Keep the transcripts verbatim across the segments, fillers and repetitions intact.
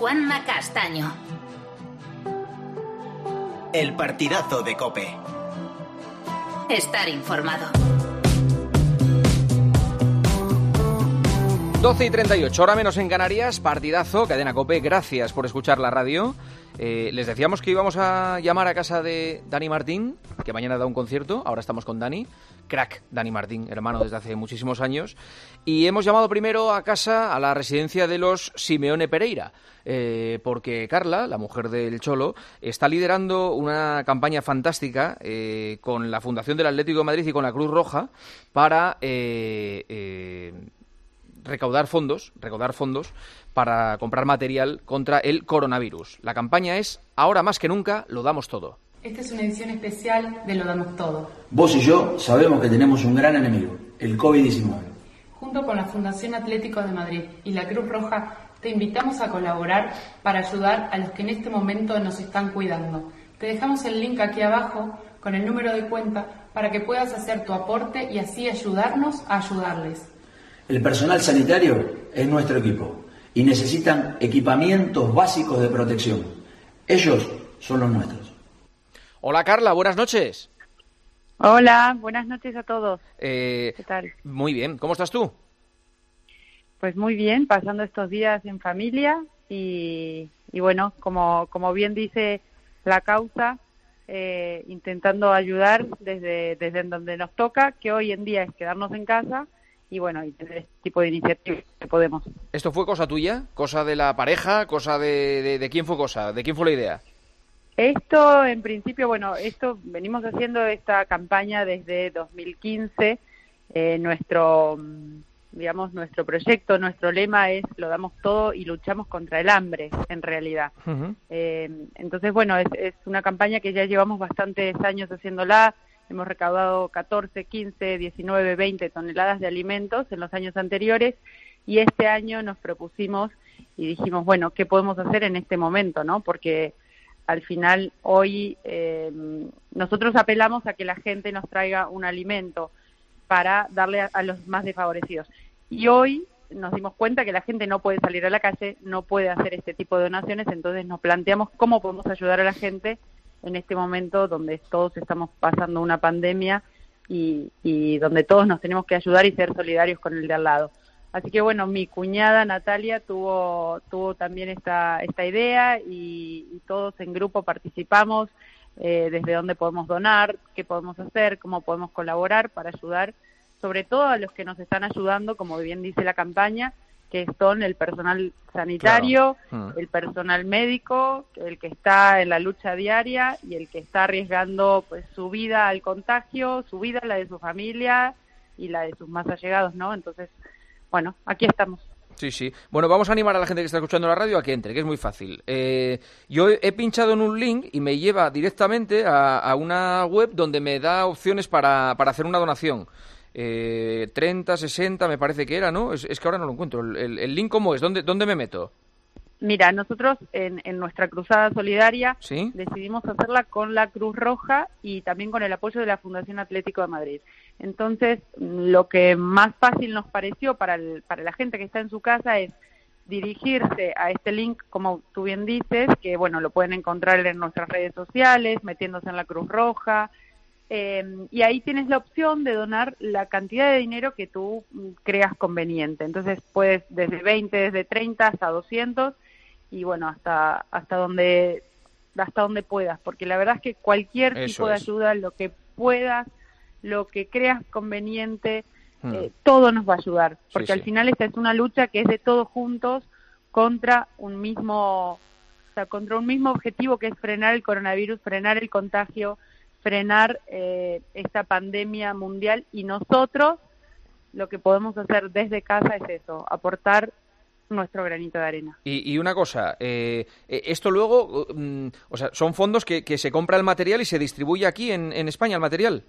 Juanma Castaño. El partidazo de COPE. Estar informado. doce y treinta y ocho, hora menos en Canarias, partidazo, Cadena COPE, gracias por escuchar la radio. Eh, les decíamos que íbamos a llamar a casa de Dani Martín, que mañana da un concierto, ahora estamos con Dani, crack Dani Martín, hermano desde hace muchísimos años, y hemos llamado primero a casa, a la residencia de los Simeone Pereira, eh, porque Carla, la mujer del Cholo, está liderando una campaña fantástica eh, con la Fundación del Atlético de Madrid y con la Cruz Roja para... Eh, eh, recaudar fondos, recaudar fondos para comprar material contra el coronavirus. La campaña es, ahora más que nunca, lo damos todo. Esta es una edición especial de Lo Damos Todo. Vos y yo sabemos que tenemos un gran enemigo, el COVID diecinueve. Junto con la Fundación Atlético de Madrid y la Cruz Roja, te invitamos a colaborar para ayudar a los que en este momento nos están cuidando. Te dejamos el link aquí abajo con el número de cuenta para que puedas hacer tu aporte y así ayudarnos a ayudarles. El personal sanitario es nuestro equipo y necesitan equipamientos básicos de protección. Ellos son los nuestros. Hola Carla, buenas noches. Hola, buenas noches a todos. Eh, ¿Qué tal? Muy bien, ¿cómo estás tú? Pues muy bien, pasando estos días en familia y, y bueno, como, como bien dice la causa, eh, intentando ayudar desde, desde donde nos toca, que hoy en día es quedarnos en casa. Y bueno, y tener este tipo de iniciativas que podemos. ¿Esto fue cosa tuya? ¿Cosa de la pareja? ¿Cosa de, de, de quién fue cosa? ¿De quién fue la idea? Esto, en principio, bueno, esto venimos haciendo esta campaña desde dos mil quince. Eh, nuestro, digamos, nuestro proyecto, nuestro lema es lo damos todo y luchamos contra el hambre, en realidad. Uh-huh. Eh, entonces, bueno, es, es una campaña que ya llevamos bastantes años haciéndola. Hemos recaudado catorce, quince, diecinueve, veinte toneladas de alimentos en los años anteriores y este año nos propusimos y dijimos, bueno, ¿qué podemos hacer en este momento, no? Porque al final hoy eh, nosotros apelamos a que la gente nos traiga un alimento para darle a, a los más desfavorecidos. Y hoy nos dimos cuenta que la gente no puede salir a la calle, no puede hacer este tipo de donaciones, entonces nos planteamos cómo podemos ayudar a la gente en este momento donde todos estamos pasando una pandemia y, y donde todos nos tenemos que ayudar y ser solidarios con el de al lado. Así que bueno, mi cuñada Natalia tuvo tuvo también esta esta idea y, y todos en grupo participamos eh, desde dónde podemos donar, qué podemos hacer, cómo podemos colaborar para ayudar, sobre todo a los que nos están ayudando, como bien dice la campaña, que son el personal sanitario, claro. el personal médico, el que está en la lucha diaria y el que está arriesgando pues su vida al contagio, su vida, la de su familia y la de sus más allegados, ¿no? Entonces, bueno, aquí estamos. Sí, sí. Bueno, vamos a animar a la gente que está escuchando la radio a que entre, que es muy fácil. Eh, yo he pinchado en un link y me lleva directamente a, a una web donde me da opciones para, para hacer una donación. Eh, treinta, sesenta me parece que era, ¿no? Es, es que ahora no lo encuentro. El, el, el link, ¿cómo es? ¿Dónde, dónde me meto? Mira, nosotros en, en nuestra cruzada solidaria ¿Sí? decidimos hacerla con la Cruz Roja y también con el apoyo de la Fundación Atlético de Madrid. Entonces, lo que más fácil nos pareció para, el, para la gente que está en su casa es dirigirse a este link, como tú bien dices, que bueno, lo pueden encontrar en nuestras redes sociales, metiéndose en la Cruz Roja. Eh, y ahí tienes la opción de donar la cantidad de dinero que tú creas conveniente. Entonces puedes desde veinte, desde treinta hasta doscientos y bueno, hasta hasta donde hasta donde puedas, porque la verdad es que cualquier Eso tipo de es. ayuda, lo que puedas, lo que creas conveniente, Hmm. eh, todo nos va a ayudar, porque Sí, al sí. final esta es una lucha que es de todos juntos contra un mismo, o sea, contra un mismo objetivo que es frenar el coronavirus, frenar el contagio, frenar eh, esta pandemia mundial y nosotros lo que podemos hacer desde casa es eso, aportar nuestro granito de arena. Y, y una cosa, eh, eh, esto luego, mm, o sea, son fondos que, que se compra el material y se distribuye aquí en, en España el material.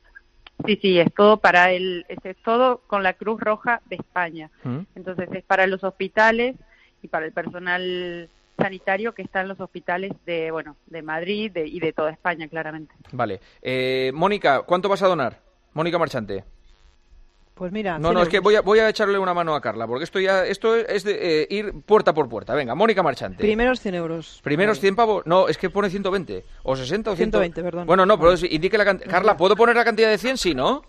Sí, sí, es todo para el, es, es todo con la Cruz Roja de España. ¿Mm? Entonces es para los hospitales y para el personal sanitario que está en los hospitales de, bueno, de Madrid de, y de toda España, claramente. Vale. Eh, Mónica, ¿cuánto vas a donar? Mónica Marchante. Pues mira, No, no, es que voy a, voy a echarle una mano a Carla, porque esto ya esto es de eh, ir puerta por puerta. Venga, Mónica Marchante. Primeros cien euros. Primeros vale. cien pavos. No, es que pone ciento veinte. O sesenta o cien. ciento veinte, perdón. Bueno, no, pero es- indique la cantidad. Carla, ¿puedo poner la cantidad de cien? Sí, ¿no?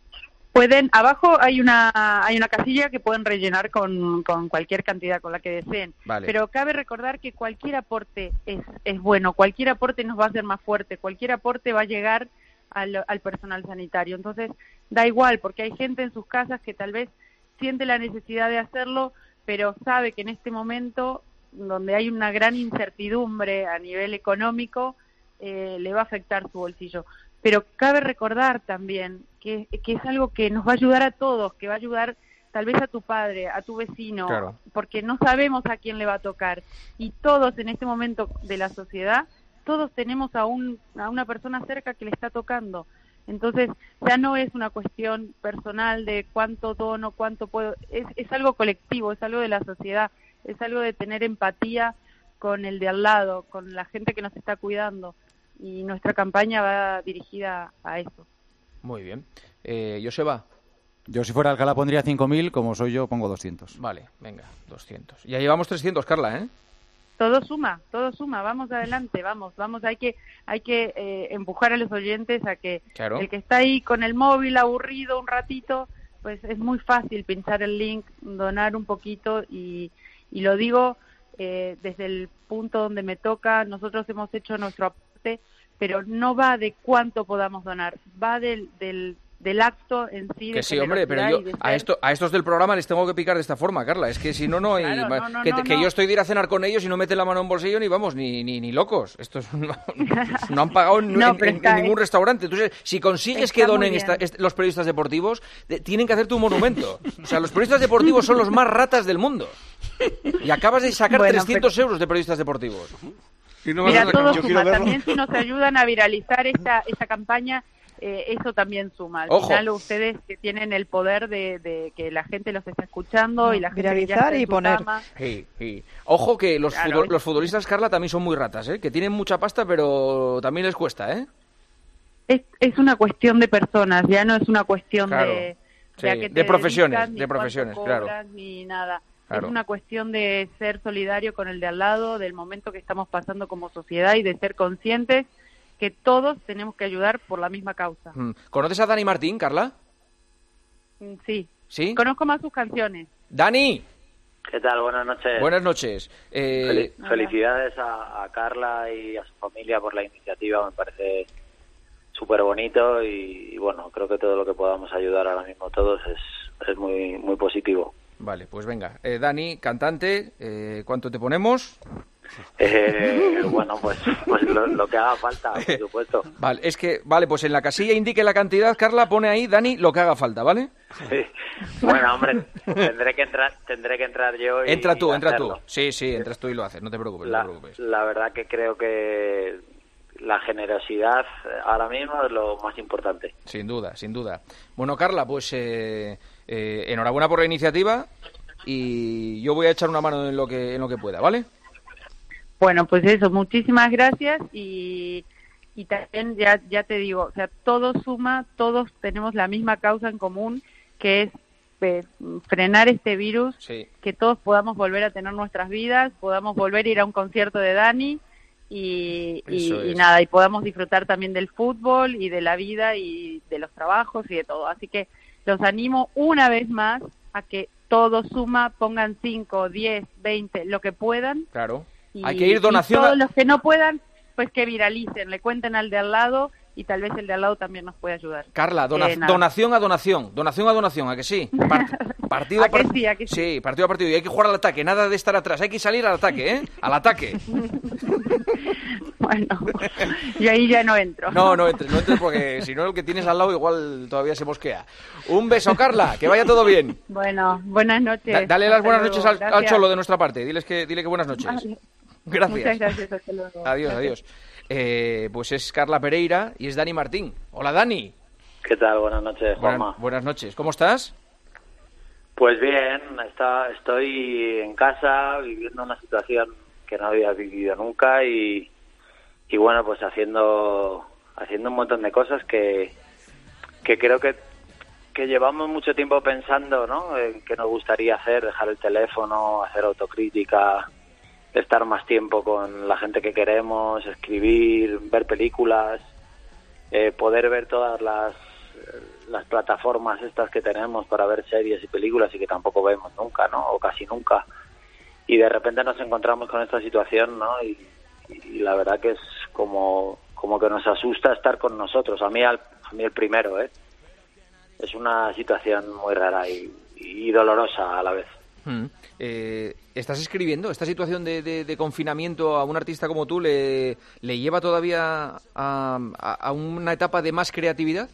Pueden, abajo hay una hay una casilla que pueden rellenar con, con cualquier cantidad con la que deseen. Vale. Pero cabe recordar que cualquier aporte es, es bueno, cualquier aporte nos va a hacer más fuerte, cualquier aporte va a llegar al, al personal sanitario. Entonces, da igual, porque hay gente en sus casas que tal vez siente la necesidad de hacerlo, pero sabe que en este momento, donde hay una gran incertidumbre a nivel económico, eh, le va a afectar su bolsillo. Pero cabe recordar también que, que es algo que nos va a ayudar a todos, que va a ayudar tal vez a tu padre, a tu vecino, Claro. porque no sabemos a quién le va a tocar. Y todos en este momento de la sociedad, todos tenemos a, un, a una persona cerca que le está tocando. Entonces, ya no es una cuestión personal de cuánto dono, cuánto puedo, es, es algo colectivo, es algo de la sociedad, es algo de tener empatía con el de al lado, con la gente que nos está cuidando. Y nuestra campaña va dirigida a eso. Muy bien. Eh, Joseba. Yo si fuera Alcalá pondría cinco mil, como soy yo pongo doscientos. Vale, venga, doscientos. Ya llevamos trescientos, Carla, ¿eh? Todo suma, todo suma, vamos adelante, vamos, vamos, hay que hay que eh, empujar a los oyentes a que Claro. el que está ahí con el móvil aburrido un ratito, pues es muy fácil pinchar el link, donar un poquito y, y lo digo eh, desde el punto donde me toca, nosotros hemos hecho nuestro aporte, pero no va de cuánto podamos donar, va del, del, del acto en sí. Que de sí, hombre, pero generosidad yo y de a, ser- esto, a estos del programa les tengo que picar de esta forma, Carla. Es que si no, no hay... Claro, ma- no, no, que, no, que no. yo estoy de ir a cenar con ellos y no meten la mano en bolsillo ni vamos, ni, ni, ni locos. Estos no, no han pagado en, No, en- pero en- está- en ningún restaurante. Entonces, si consigues está que muy donen bien. esta- est- los periodistas deportivos, de- tienen que hacerte un monumento. O sea, los periodistas deportivos son los más ratas del mundo. Y acabas de sacar Bueno, trescientos euros de periodistas deportivos. Mira, todo suma. También si nos ayudan a viralizar esta, esta campaña, eh, eso también suma. Al Ojo. final ustedes que tienen el poder de, de que la gente los está escuchando y la gente que ya Viralizar está en y su poner. cama. Sí, sí. Ojo que los, Claro, futbol- es- los futbolistas, Carla, también son muy ratas, ¿eh? Que tienen mucha pasta, pero también les cuesta, ¿eh? Es, es una cuestión de personas, ya no es una cuestión Claro. de, Sí, a qué te de profesiones, dedicas, ni de cuánto profesiones, cobras, claro. ni nada. Claro. Es una cuestión de ser solidario con el de al lado, del momento que estamos pasando como sociedad y de ser conscientes que todos tenemos que ayudar por la misma causa. Mm. ¿Conoces a Dani Martín, Carla? Mm, Sí. ¿Sí? Conozco más sus canciones. ¡Dani! ¿Qué tal? Buenas noches. Buenas noches. Eh, Fel- Felicidades a, a Carla y a su familia por la iniciativa, me parece súper bonito y, y bueno, creo que todo lo que podamos ayudar ahora mismo todos es, es muy muy positivo. Vale, pues venga. Eh, Dani, cantante, eh, ¿cuánto te ponemos? Eh, bueno, pues, pues lo, lo que haga falta, por supuesto. Vale, es que, vale, pues en la casilla indique la cantidad, Carla, pone ahí, Dani, lo que haga falta, ¿vale? Sí. Bueno, hombre, tendré que entrar, tendré que entrar yo y Entra tú, y entra tú. hacerlo. Sí, sí, entras tú y lo haces, no te preocupes, no La, te preocupes. la verdad que creo que la generosidad ahora mismo es lo más importante. Sin duda, sin duda. Bueno, Carla, pues eh, eh, enhorabuena por la iniciativa y yo voy a echar una mano en lo que, en lo que pueda, ¿vale? Bueno, pues eso, muchísimas gracias y, y también ya, ya te digo, o sea, todo suma, todos tenemos la misma causa en común, que es eh, frenar este virus, Sí. que todos podamos volver a tener nuestras vidas, podamos volver a ir a un concierto de Dani y, y, Eso y es. nada, y podamos disfrutar también del fútbol y de la vida y de los trabajos y de todo. Así que los animo una vez más a que todo suma, pongan cinco, diez, veinte, lo que puedan. Claro. Y, Hay que ir donación y a- todos los que no puedan, pues que viralicen, le cuenten al de al lado y tal vez el de al lado también nos puede ayudar. Carla, dona- Que nada. donación a donación, donación a donación, ¿a que sí? Part- partido ¿A que par- sí, a que sí? partido a partido. Y hay que jugar al ataque, nada de estar atrás. Hay que salir al ataque, ¿eh? Al ataque. Bueno, yo ahí ya no entro. No, no entres, no entres porque si no el que tienes al lado igual todavía se mosquea. Un beso, Carla, que vaya todo bien. Bueno, buenas noches. Da- dale las Hasta buenas luego. noches al, al Gracias. Cholo de nuestra parte. Diles que, dile que buenas noches. Vale. Gracias. Muchas gracias, hasta luego. Adiós, Gracias. adiós. Eh, pues es Carla Pereira y es Dani Martín. Hola, Dani. ¿Qué tal? Buenas noches, Juanma. Buenas, buenas noches. ¿Cómo estás? Pues bien, está, estoy en casa viviendo una situación que no había vivido nunca y, y bueno, pues haciendo haciendo un montón de cosas que, que creo que, que llevamos mucho tiempo pensando, ¿no? En qué nos gustaría hacer, dejar el teléfono, hacer autocrítica, estar más tiempo con la gente que queremos, escribir, ver películas, eh, poder ver todas las, las plataformas estas que tenemos para ver series y películas y que tampoco vemos nunca, ¿no? O casi nunca. Y de repente nos encontramos con esta situación, ¿no? Y, y la verdad que es como, como que nos asusta estar con nosotros. A mí, al, a mí el primero, ¿eh? Es una situación muy rara y, y dolorosa a la vez. Mm. Eh, ¿Estás escribiendo? ¿Esta situación de, de, de confinamiento a un artista como tú le, le lleva todavía a, a, a una etapa de más creatividad?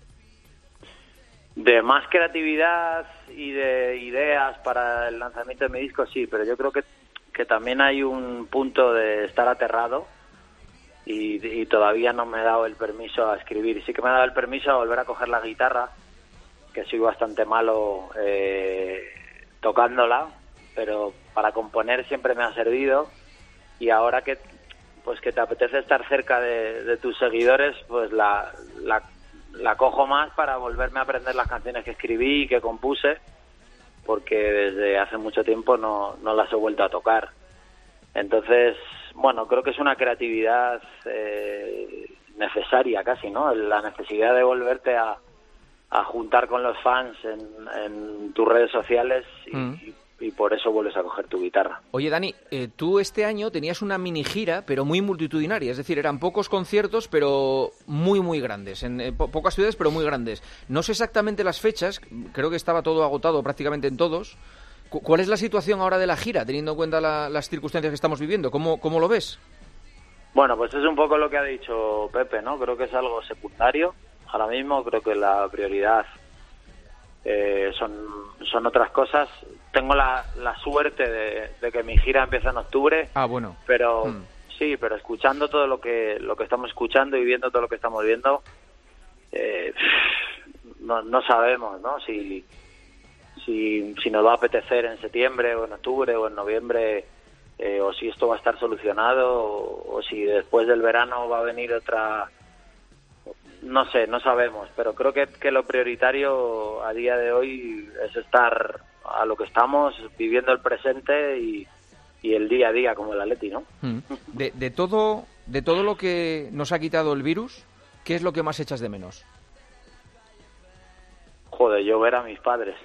De más creatividad y de ideas para el lanzamiento de mi disco, sí, pero yo creo que, que también hay un punto de estar aterrado y, y todavía no me he dado el permiso a escribir. Sí que me he dado el permiso a volver a coger la guitarra, que soy bastante malo eh, tocándola, pero para componer siempre me ha servido, y ahora que pues que te apetece estar cerca de, de tus seguidores, pues la, la, la cojo más para volverme a aprender las canciones que escribí y que compuse, porque desde hace mucho tiempo no, no las he vuelto a tocar. Entonces, bueno, creo que es una creatividad eh, necesaria casi, ¿no? La necesidad de volverte a a juntar con los fans en, en tus redes sociales y, mm. y, y por eso vuelves a coger tu guitarra. Oye, Dani, eh, tú este año tenías una mini gira, pero muy multitudinaria, es decir, eran pocos conciertos, pero muy, muy grandes, en eh, po- pocas ciudades, pero muy grandes. No sé exactamente las fechas, creo que estaba todo agotado prácticamente en todos. Cu- ¿Cuál es la situación ahora de la gira, teniendo en cuenta la, las circunstancias que estamos viviendo? ¿Cómo, cómo lo ves? Bueno, pues es un poco lo que ha dicho Pepe, ¿no? Creo que es algo secundario. Ahora mismo creo que la prioridad eh, son, son otras cosas. Tengo la, la suerte de, de que mi gira empieza en octubre. Ah, bueno. Pero mm. sí, pero escuchando todo lo que lo que estamos escuchando y viendo todo lo que estamos viendo, eh, no, no sabemos, ¿no? Si, si, si nos va a apetecer en septiembre o en octubre o en noviembre, eh, o si esto va a estar solucionado, o, o si después del verano va a venir otra... No sé, no sabemos, pero creo que, que lo prioritario a día de hoy es estar a lo que estamos, viviendo el presente y, y el día a día, como el Atleti, ¿no? De, de todo, de todo lo que nos ha quitado el virus, ¿qué es lo que más echas de menos? Joder, yo ver a mis padres.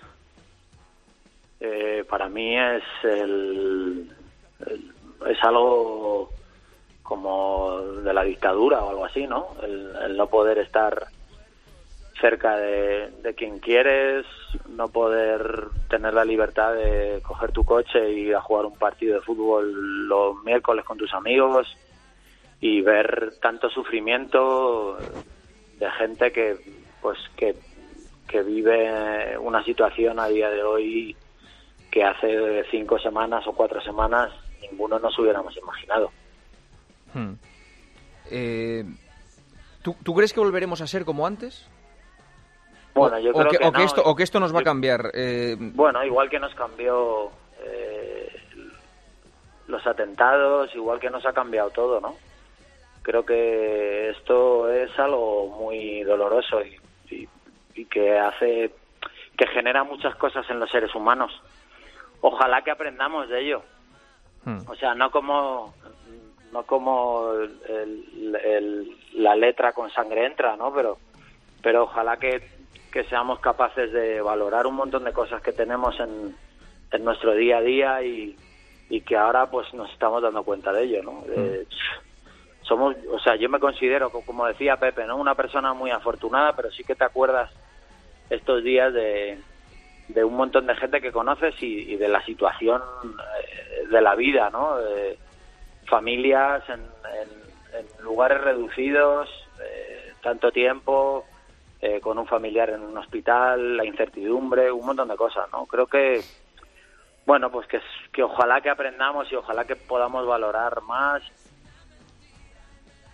Eh, para mí es el, el es algo como de la dictadura o algo así, ¿no? El, el no poder estar cerca de, de quien quieres, no poder tener la libertad de coger tu coche e ir a jugar un partido de fútbol los miércoles con tus amigos y ver tanto sufrimiento de gente que pues que, que vive una situación a día de hoy que hace cinco semanas o cuatro semanas ninguno nos hubiéramos imaginado. Hmm. Eh, ¿tú, ¿Tú crees que volveremos a ser como antes? Bueno, yo o, creo o que, que, o que no. esto o que esto nos va yo, a cambiar. Eh... Bueno, igual que nos cambió eh, los atentados, igual que nos ha cambiado todo, ¿no? Creo que esto es algo muy doloroso y, y, y que hace que genera muchas cosas en los seres humanos. Ojalá que aprendamos de ello. Hmm. O sea, no como no como el, el, la letra con sangre entra, ¿no? Pero pero ojalá que, que seamos capaces de valorar un montón de cosas que tenemos en, en nuestro día a día y, y que ahora pues nos estamos dando cuenta de ello, ¿no? De, somos, o sea, yo me considero, como decía Pepe, ¿no? Una persona muy afortunada, pero sí que te acuerdas estos días de, de un montón de gente que conoces y, y de la situación de la vida, ¿no? De familias en, en, en lugares reducidos, eh, tanto tiempo, eh, con un familiar en un hospital, la incertidumbre, un montón de cosas, ¿no? Creo que, bueno, pues que, que ojalá que aprendamos y ojalá que podamos valorar más.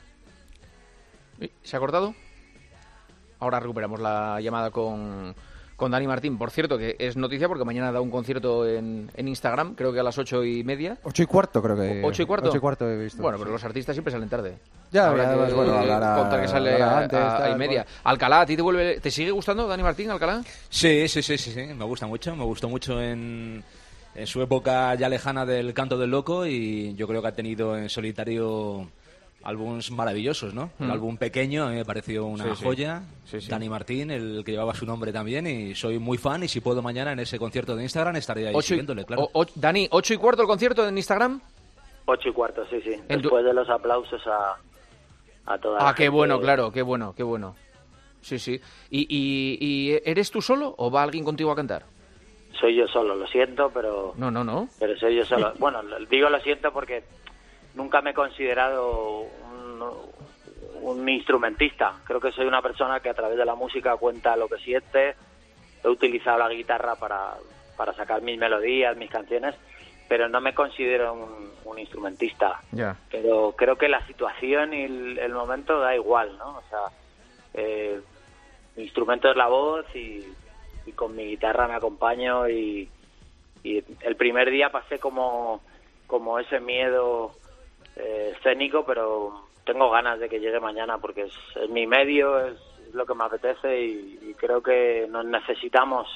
¿Se ha cortado? Ahora recuperamos la llamada con, con Dani Martín. Por cierto, que es noticia porque mañana da un concierto en, en Instagram, creo que a las ocho y media. Ocho y cuarto creo que. ¿Ocho y cuarto? Ocho y cuarto he visto. Bueno, pero los artistas siempre salen tarde. Ya, Habrá ya, que, bueno, hablará, contar que sale hablará a, antes, a- tal, y media. bueno. Alcalá, ¿a ti te vuelve, te sigue gustando Dani Martín, Alcalá? Sí, sí, sí, sí, sí, me gusta mucho, me gustó mucho en, en su época ya lejana del Canto del Loco y yo creo que ha tenido en solitario álbumes maravillosos, ¿no? Mm. El álbum pequeño a mí me pareció una Sí, sí. joya, Sí, sí. Dani Martín, el que llevaba su nombre también y soy muy fan y si puedo mañana en ese concierto de Instagram estaré ahí Ocho y- siguiéndole, claro. o- o- Dani, ¿ocho y cuarto el concierto en Instagram? Ocho y cuarto, sí, sí. En tu- Después de los aplausos a, a toda la Ah, qué gente. bueno, claro, qué bueno, qué bueno. Sí, sí. ¿Y, y, y eres tú solo o va alguien contigo a cantar? Soy yo solo, lo siento, pero... No, no, no. Pero soy yo solo. Bueno, lo- digo lo siento porque nunca me he considerado un, un instrumentista. Creo que soy una persona que a través de la música cuenta lo que siente. He utilizado la guitarra para, para sacar mis melodías, mis canciones, pero no me considero un, un instrumentista. Ya. Pero creo que la situación y el, el momento da igual, ¿no? O sea, eh, mi instrumento es la voz y, y con mi guitarra me acompaño y, y el primer día pasé como, como ese miedo eh, escénico, pero tengo ganas de que llegue mañana porque es, es mi medio, es, es lo que me apetece y, y creo que nos necesitamos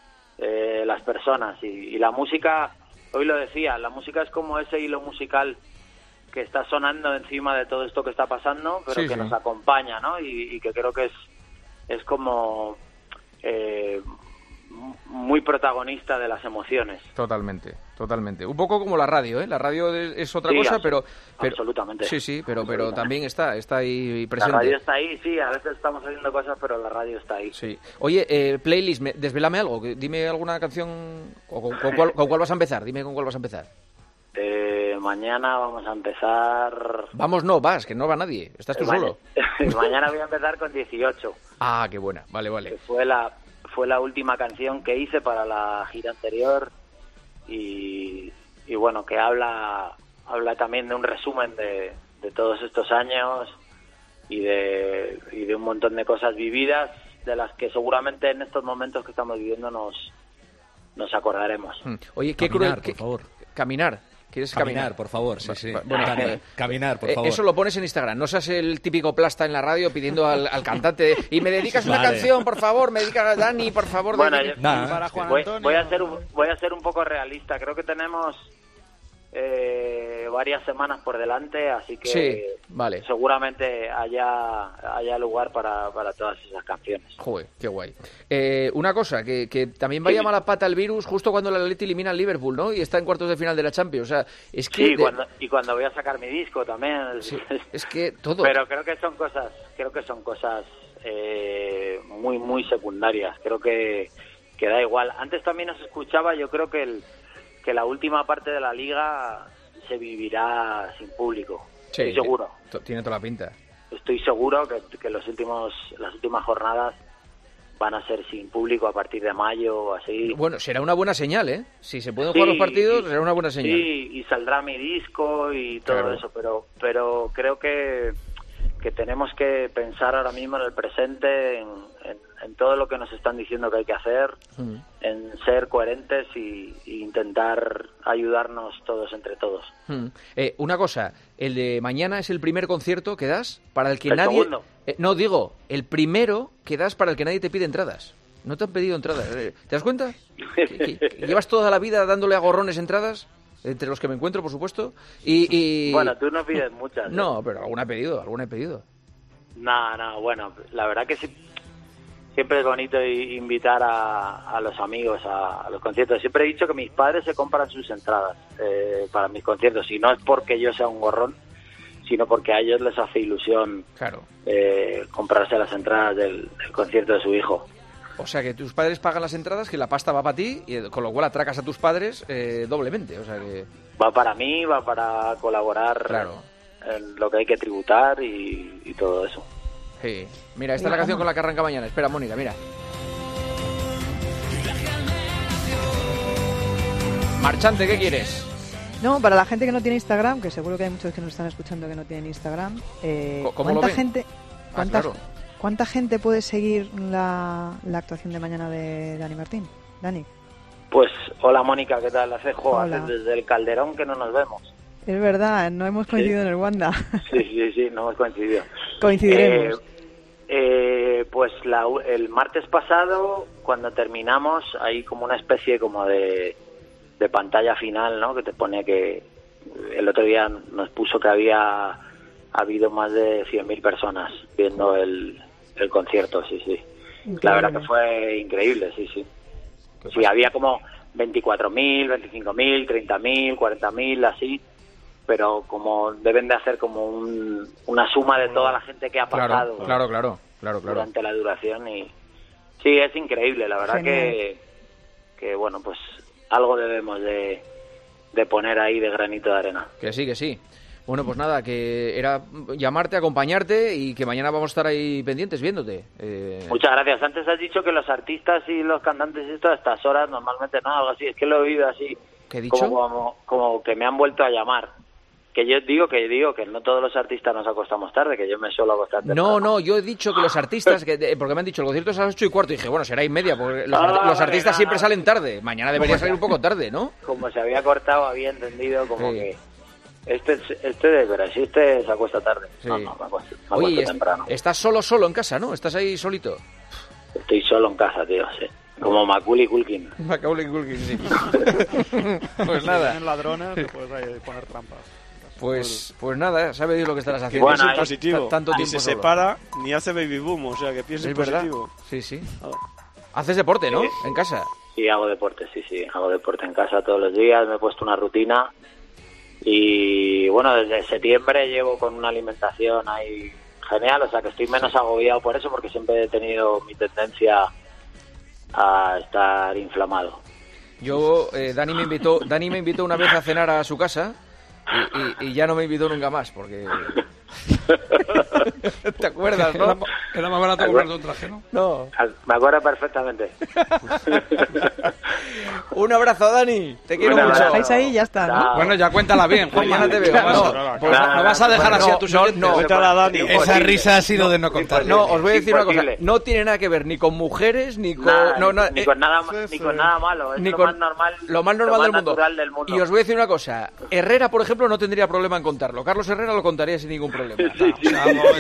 eh, las personas y, y la música, hoy lo decía, la música es como ese hilo musical que está sonando encima de todo esto que está pasando, pero Sí, que sí. nos acompaña, ¿no? Y, y que creo que es es como eh, muy protagonista de las emociones. Totalmente, totalmente. Un poco como la radio, ¿eh? La radio es, es otra Sí, cosa, abso- pero, pero... absolutamente. Sí, sí, pero, pero Absolutamente. también está, está ahí La presente. radio está ahí, sí, a veces estamos haciendo cosas, pero la radio está ahí. Sí. Oye, eh, playlist, me- desvelame algo. que- Dime alguna canción... o con, con cuál, ¿Con cuál vas a empezar? Dime con cuál vas a empezar. Eh, mañana vamos a empezar... Vamos, no, vas, que no va nadie. Estás tú Ma- solo. mañana voy a empezar con dieciocho, Ah, qué buena. Vale, que vale. fue la, fue la última canción que hice para la gira anterior y, y bueno, que habla, habla también de un resumen de, de todos estos años y de, y de un montón de cosas vividas de las que seguramente en estos momentos que estamos viviendo nos, nos acordaremos. Mm. Oye, qué Caminar, cruel... qué- por favor. Caminar. ¿Quieres caminar? Caminar, por favor, sí, Va- sí. va- bueno, Dani, eh, caminar, por Eh, favor. Eso lo pones en Instagram, no seas el típico plasta en la radio pidiendo al, al cantante de, y me dedicas una Vale. canción, por favor, me dedicas a Dani, por favor. Bueno, Dani". yo- Nada. Para Juan voy, Antonio. voy a ser un, voy a ser un poco realista. Creo que tenemos eh, varias semanas por delante, así que Sí, vale. seguramente haya, haya lugar para, para todas esas canciones. Joder, qué guay. Eh, una cosa, que, que también vaya Sí. mala pata el virus justo cuando el Atleti elimina al Liverpool, ¿no? Y está en cuartos de final de la Champions. O sea, es que... Sí, de- cuando, y cuando voy a sacar mi disco también. sí, es que todo... Pero creo que son cosas, creo que son cosas eh, muy, muy secundarias. Creo que, que da igual. Antes también nos escuchaba, yo creo que el, que la última parte de la liga se vivirá sin público. Sí, Estoy seguro. t- Tiene toda la pinta. Estoy seguro que, que los últimos, las últimas jornadas van a ser sin público a partir de mayo o así. Bueno, será una buena señal, ¿eh? Si se pueden Sí, jugar los partidos, y- será una buena señal. Sí, y saldrá mi disco y todo Claro. eso, pero pero creo que, que tenemos que pensar ahora mismo en el presente, en, en, en todo lo que nos están diciendo que hay que hacer, Mm. en ser coherentes y, y intentar ayudarnos todos entre todos. Mm. Eh, una cosa, el de mañana es el primer concierto que das para el que El nadie... segundo. Eh, no, digo, el primero que das para el que nadie te pide entradas. No te han pedido entradas. Eh, ¿Te das cuenta? Que- que- que llevas toda la vida dándole a gorrones entradas, entre los que me encuentro, por supuesto, y... y- Bueno, tú no pides muchas. ¿eh? No, pero alguna he pedido, alguna he pedido. No, no, bueno, la verdad que sí, siempre es bonito i- invitar a, a los amigos a, a los conciertos. Siempre he dicho que mis padres se compran sus entradas eh, para mis conciertos, y no es porque yo sea un gorrón, sino porque a ellos les hace ilusión Claro. eh, comprarse las entradas del, del concierto de su hijo. O sea, que tus padres pagan las entradas, que la pasta va para ti, y con lo cual atracas a tus padres eh, doblemente. O sea que... Va para mí, va para colaborar Claro. en lo que hay que tributar y, y todo eso. Sí. Mira, esta es la canción con la que arranca mañana. Espera, Mónica, mira. Marchante, ¿qué quieres? No, para la gente que no tiene Instagram, que seguro que hay muchos que nos están escuchando que no tienen Instagram, eh, Co- ¿cómo lo ¿cuánta ven? gente, Ah, cuánta, claro. ¿Cuánta gente puede seguir la, la actuación de mañana de Dani Martín? Dani. Pues, hola Mónica, ¿qué tal? Hace juego desde el Calderón que no nos vemos. Es verdad, no hemos coincidido ¿Sí? en el Wanda. Sí, sí, sí, no hemos coincidido. Coincidiremos. Eh, eh, pues la, el martes pasado, cuando terminamos, hay como una especie como de, de pantalla final, ¿no? Que te pone que el otro día nos puso que había habido más de cien mil personas viendo el, el concierto, sí, sí. Increíble. La verdad que fue increíble, sí, sí. Sí, había como veinticuatro mil, veinticinco mil, treinta mil, cuarenta mil, así, pero como deben de hacer como un, una suma de toda la gente que ha pasado. Claro, claro, claro, claro, claro. Durante la duración y sí, es increíble, la verdad que, que, bueno, pues algo debemos de, de poner ahí de granito de arena. Que sí, que sí. Bueno, pues nada, que era llamarte, acompañarte y que mañana vamos a estar ahí pendientes viéndote. Eh... Muchas gracias. Antes has dicho que los artistas y los cantantes esto a estas horas normalmente no, algo así. Es que lo he oído así. ¿Qué he dicho? Como, como, como que me han vuelto a llamar. Que yo digo que digo que no todos los artistas nos acostamos tarde, que yo me suelo acostar tarde. No, no, yo he dicho que los artistas, que, porque me han dicho el concierto es a las ocho y cuarto, y dije, bueno, será y media, porque los, ah, art- los vale, artistas nada. siempre salen tarde. Mañana debería salir un poco tarde, ¿no? Como se había cortado, había entendido como Sí. que este, este de veras, si este se acuesta tarde. Sí. No, no, me acuesto, me Oye, acuesto es- temprano. estás solo, solo en casa, ¿no? Estás ahí solito. Estoy solo en casa, tío, sí. Como Macaulay Culkin. Macaulay Culkin, sí. Pues nada. Si vienen ladrones, te puedes ahí poner trampas. Pues, pues nada, sabe Dios lo que estarás haciendo. Piensa Bueno, en positivo. t- tanto Ni tiempo se solo. separa, ni hace baby boom, o sea que piensa en Es verdad. positivo. Sí, sí. Haces deporte, ¿no? Sí. En casa. Sí, hago deporte, sí, sí. Hago deporte en casa todos los días, me he puesto una rutina y bueno, desde septiembre llevo con una alimentación ahí genial, o sea que estoy menos agobiado por eso porque siempre he tenido mi tendencia a estar inflamado. Yo, eh, Dani me invitó, Dani me invitó una vez a cenar a su casa y, y, y ya no me invitó nunca más porque ¿te acuerdas, no? Era, era más barato comprarte un traje, ¿no? No. Me acuerdo perfectamente. Un abrazo, Dani. Te quiero Un mucho. abrazo. Dejáis ahí y ya está, ¿no? Bueno, ya cuéntala bien, Juanma. Mañana te veo. No, No, no, pues no, no vas a dejar así a tus oyentes. no, Cuéntala a Dani. Esa risa ha sido de no contar. No, os voy a decir una cosa. Imposible. No tiene nada que ver ni con mujeres ni con Nada, no, no, ni, eh, con nada, ni con nada malo, es ni lo con más normal, lo más normal lo del, más mundo. natural del mundo. Y os voy a decir una cosa. Herrera, por ejemplo, no tendría problema en contarlo. Carlos Herrera lo contaría sin ningún problema. Sí, sí.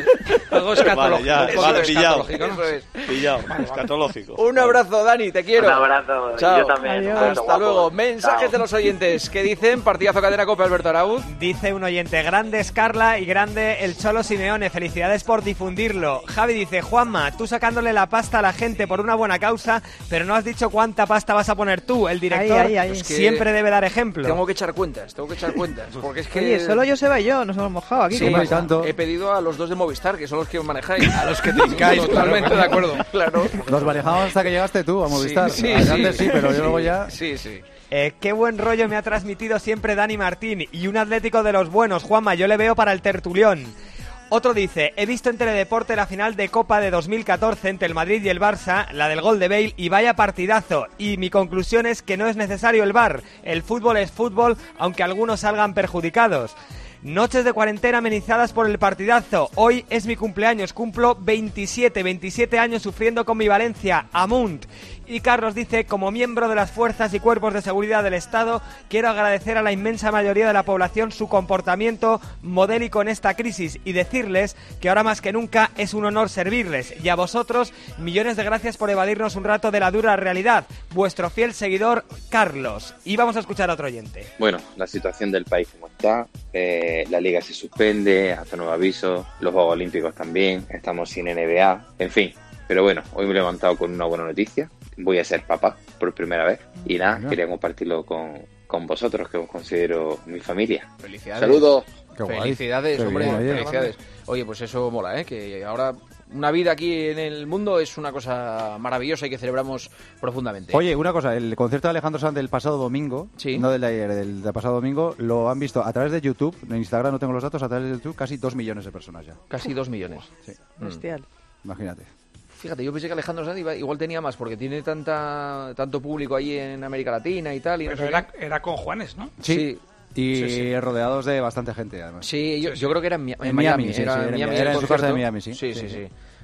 Algo escatológico. Vale, ya, un poco vale, pillado. escatológico, ¿no? Eso es. Pillado, escatológico. Un abrazo, Dani, te quiero. Un abrazo, Chao. yo también. Adiós. Un beso, Hasta guapo. luego. Mensajes Chao. de los oyentes que dicen partidazo cadena Copa Alberto Arauz. Dice un oyente, grande es Carla y grande el Cholo Simeone, felicidades por difundirlo. Javi dice, Juanma, tú sacándole la pasta a la gente por una buena causa, pero no has dicho cuánta pasta vas a poner tú. El director Ahí, ahí, ahí. Es que siempre debe dar ejemplo. Tengo que echar cuentas, tengo que echar cuentas. Porque es que. Oye, solo Joseba y yo nos hemos mojado aquí. Sí, ¿qué Hombre, pasa? tanto. he pedido a los dos de Movistar, que son los que manejáis. A los que te hincáis, totalmente de acuerdo. Claro. Nos manejamos hasta que llegaste tú a Movistar. Sí, sí, Antes sí. sí, pero yo luego ya... Sí, sí. Eh, qué buen rollo me ha transmitido siempre Dani Martín y un atlético de los buenos. Juanma, yo le veo para el tertulión. Otro dice, he visto en Teledeporte la final de Copa de dos mil catorce entre el Madrid y el Barça, la del gol de Bale, y vaya partidazo. Y mi conclusión es que no es necesario el V A R. El fútbol es fútbol, aunque algunos salgan perjudicados. Noches de cuarentena amenizadas por el partidazo. Hoy es mi cumpleaños, cumplo veintisiete, veintisiete años sufriendo con mi Valencia, Amunt. Y Carlos dice, como miembro de las fuerzas y cuerpos de seguridad del Estado, quiero agradecer a la inmensa mayoría de la población su comportamiento modélico en esta crisis y decirles que ahora más que nunca es un honor servirles. Y a vosotros, millones de gracias por evadirnos un rato de la dura realidad. Vuestro fiel seguidor, Carlos. Y vamos a escuchar a otro oyente. Bueno, la situación del país como está, eh, la liga se suspende, hasta nuevo aviso, los Juegos Olímpicos también, estamos sin N B A, en fin. Pero bueno, hoy me he levantado con una buena noticia, voy a ser papá por primera vez y nada, Bueno. quería compartirlo con, con vosotros, que os considero mi familia. Felicidades. Saludos. Qué guay. Felicidades, Qué hombre, bien, oye. felicidades. Oye, pues eso mola, ¿eh? Que ahora una vida aquí en el mundo es una cosa maravillosa y que celebramos profundamente. Oye, una cosa, el concierto de Alejandro Sanz del pasado domingo, Sí. no del de ayer, del, del pasado domingo, lo han visto a través de YouTube, en Instagram no tengo los datos, a través de YouTube casi dos millones de personas ya. Casi dos millones. Sí. Mm. Bestial. Imagínate. Fíjate, yo pensé que Alejandro Sanz iba- igual tenía más porque tiene tanta tanto público ahí en América Latina y tal. Y no Pero sé era, qué. era con Juanes, ¿no? Sí. Y Sí, sí. rodeados de bastante gente, además. Sí, yo, yo creo que era en, Mi- en En Miami. Miami, sí, era sí, en era en Miami Miami. Era el en su casa de concierto. Miami, sí. Sí, sí, Sí, sí. sí.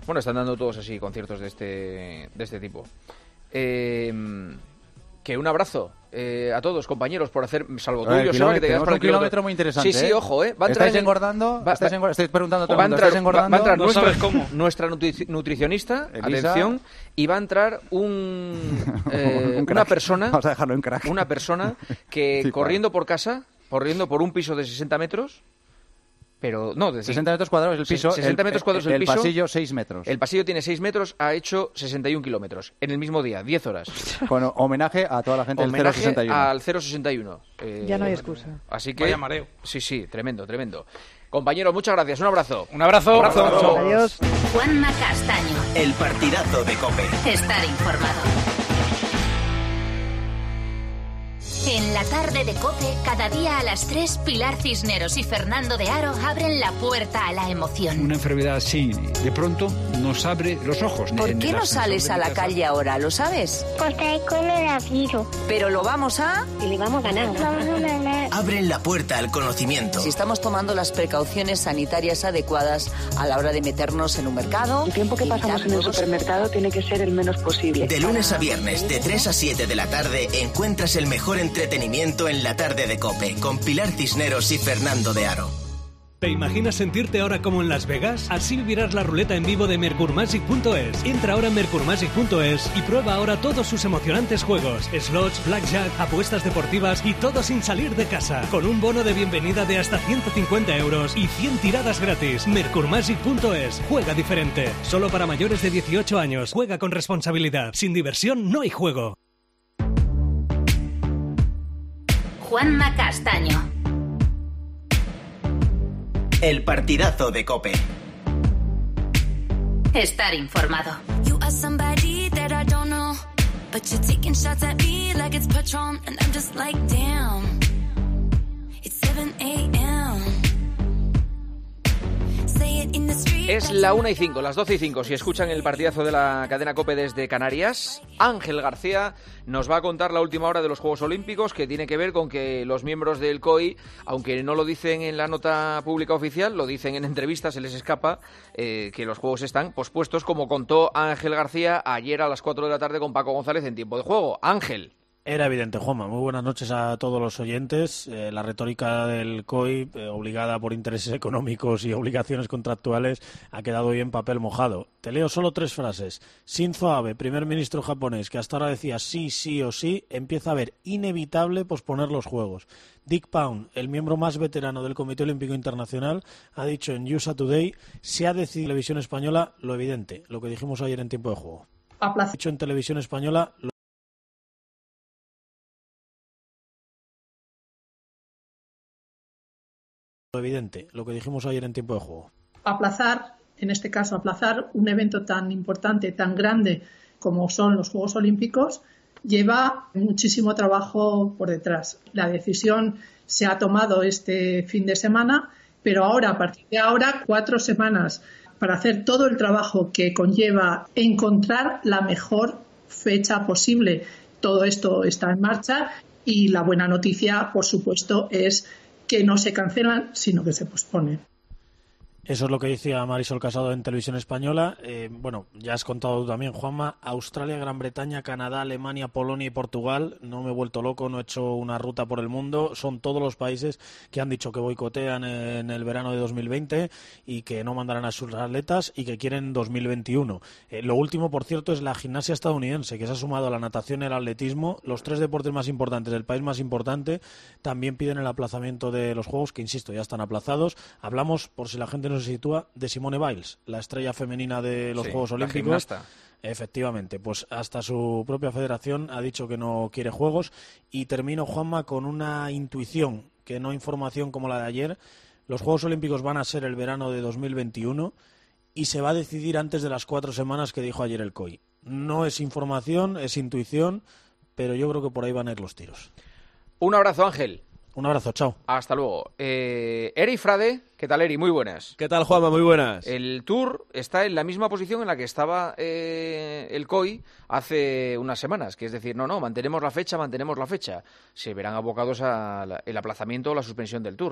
Bueno, están dando todos así conciertos de este, de este tipo. Eh, que un abrazo eh, a todos, compañeros, por hacer, salvo tú, yo sé que te quedas para un kilómetro muy interesante. Sí, sí, ojo, ¿eh? Va a ¿Estáis en... engordando? Va, ¿Estáis engordando? Estoy preguntando a todo el mundo, ¿estáis engordando? Va a entrar no nuestra, sabes cómo. nuestra nutri nutricionista, Elisa. Atención, y va a entrar un, eh, un una persona, vamos a dejarlo en crack. Una persona que sí, corriendo por casa, corriendo por un piso de sesenta metros, pero no, de sesenta metros cuadrados el piso, sesenta metros cuadrados el, el piso, pasillo seis metros. El pasillo tiene seis metros, ha hecho sesenta y un kilómetros en el mismo día, diez horas. Bueno, homenaje a toda la gente del homenaje cero sesenta y uno. al cero sesenta y uno. Eh, ya no hay excusa. Así que vaya mareo. Sí, sí, tremendo, tremendo. Compañeros, muchas gracias. Un abrazo. Un abrazo. Un abrazo. abrazo. Adiós. Juanma Castaño. El partidazo de COPE. Estar informado. En la tarde de COPE, cada día a las tres, Pilar Cisneros y Fernando de Aro abren la puerta a la emoción. Una enfermedad así, de pronto, nos abre los ojos. ¿Por qué no sales a la calle ahora? ¿Lo sabes? Porque hay coronavirus. Pero lo vamos a... Y le vamos a ganar. Vamos a ganar. Abren la puerta al conocimiento. Si estamos tomando las precauciones sanitarias adecuadas a la hora de meternos en un mercado... El tiempo que pasamos en el supermercado tiene que ser el menos posible. De lunes a viernes, de tres a siete de la tarde, encuentras el mejor entretenimiento entretenimiento en la tarde de COPE con Pilar Cisneros y Fernando de Aro. ¿Te imaginas sentirte ahora como en Las Vegas? Así vivirás la ruleta en vivo de Mercur Magic punto es. Entra ahora en Mercur Magic punto es y prueba ahora todos sus emocionantes juegos, slots, blackjack, apuestas deportivas y todo sin salir de casa. Con un bono de bienvenida de hasta ciento cincuenta euros y cien tiradas gratis. Mercur Magic punto es. Juega diferente. Solo para mayores de dieciocho años. Juega con responsabilidad. Sin diversión no hay juego. Juanma Castaño. El partidazo de COPE. Estar informado. You are somebody that I don't know, but you're taking shots at me like it's Patron, and I'm just like, damn. It's seven a m Es la una y cinco, las doce y cinco. Si escuchan el partidazo de la cadena COPE desde Canarias, Ángel García nos va a contar la última hora de los Juegos Olímpicos, que tiene que ver con que los miembros del C O I, aunque no lo dicen en la nota pública oficial, lo dicen en entrevistas, se les escapa eh, que los Juegos están pospuestos, como contó Ángel García ayer a las cuatro de la tarde con Paco González en Tiempo de Juego. Ángel. Era evidente, Juanma. Muy buenas noches a todos los oyentes. Eh, la retórica del C O I, eh, obligada por intereses económicos y obligaciones contractuales, ha quedado hoy en papel mojado. Te leo solo tres frases. Shinzo Abe, primer ministro japonés, que hasta ahora decía sí, sí o sí, empieza a ver inevitable posponer los Juegos. Dick Pound, el miembro más veterano del Comité Olímpico Internacional, ha dicho en U S A Today, se ha decidido en televisión española lo evidente, lo que dijimos ayer en Tiempo de Juego. Ha dicho en televisión española lo evidente, lo que dijimos ayer en Tiempo de Juego. Aplazar, en este caso aplazar un evento tan importante, tan grande como son los Juegos Olímpicos, lleva muchísimo trabajo por detrás. La decisión se ha tomado este fin de semana, pero ahora, a partir de ahora, cuatro semanas para hacer todo el trabajo que conlleva encontrar la mejor fecha posible. Todo esto está en marcha y la buena noticia, por supuesto, es que no se cancelan, sino que se posponen. Eso es lo que decía Marisol Casado en Televisión Española. Eh, bueno, ya has contado tú también, Juanma. Australia, Gran Bretaña, Canadá, Alemania, Polonia y Portugal. No me he vuelto loco, no he hecho una ruta por el mundo. Son todos los países que han dicho que boicotean en el verano de dos mil veinte y que no mandarán a sus atletas y que quieren dos mil veintiuno. Eh, lo último, por cierto, es la gimnasia estadounidense, que se ha sumado a la natación y el atletismo. Los tres deportes más importantes del país más importante también piden el aplazamiento de los Juegos, que, insisto, ya están aplazados. Hablamos, por si la gente no se sitúa, de Simone Biles, la estrella femenina de los sí, Juegos Olímpicos. La gimnasta. Efectivamente, pues hasta su propia federación ha dicho que no quiere Juegos. Y termino, Juanma, con una intuición, que no información como la de ayer. Los Juegos Olímpicos van a ser el verano de dos mil veintiuno y se va a decidir antes de las cuatro semanas que dijo ayer el C O I. No es información, es intuición, pero yo creo que por ahí van a ir los tiros. Un abrazo, Ángel. Un abrazo, chao. Hasta luego. Eh, Eri Frade, ¿qué tal, Eri? Muy buenas. ¿Qué tal, Juanma? Muy buenas. El Tour está en la misma posición en la que estaba eh, el C O I hace unas semanas, que es decir, no, no, mantenemos la fecha, mantenemos la fecha. Se verán abocados al aplazamiento o la suspensión del Tour.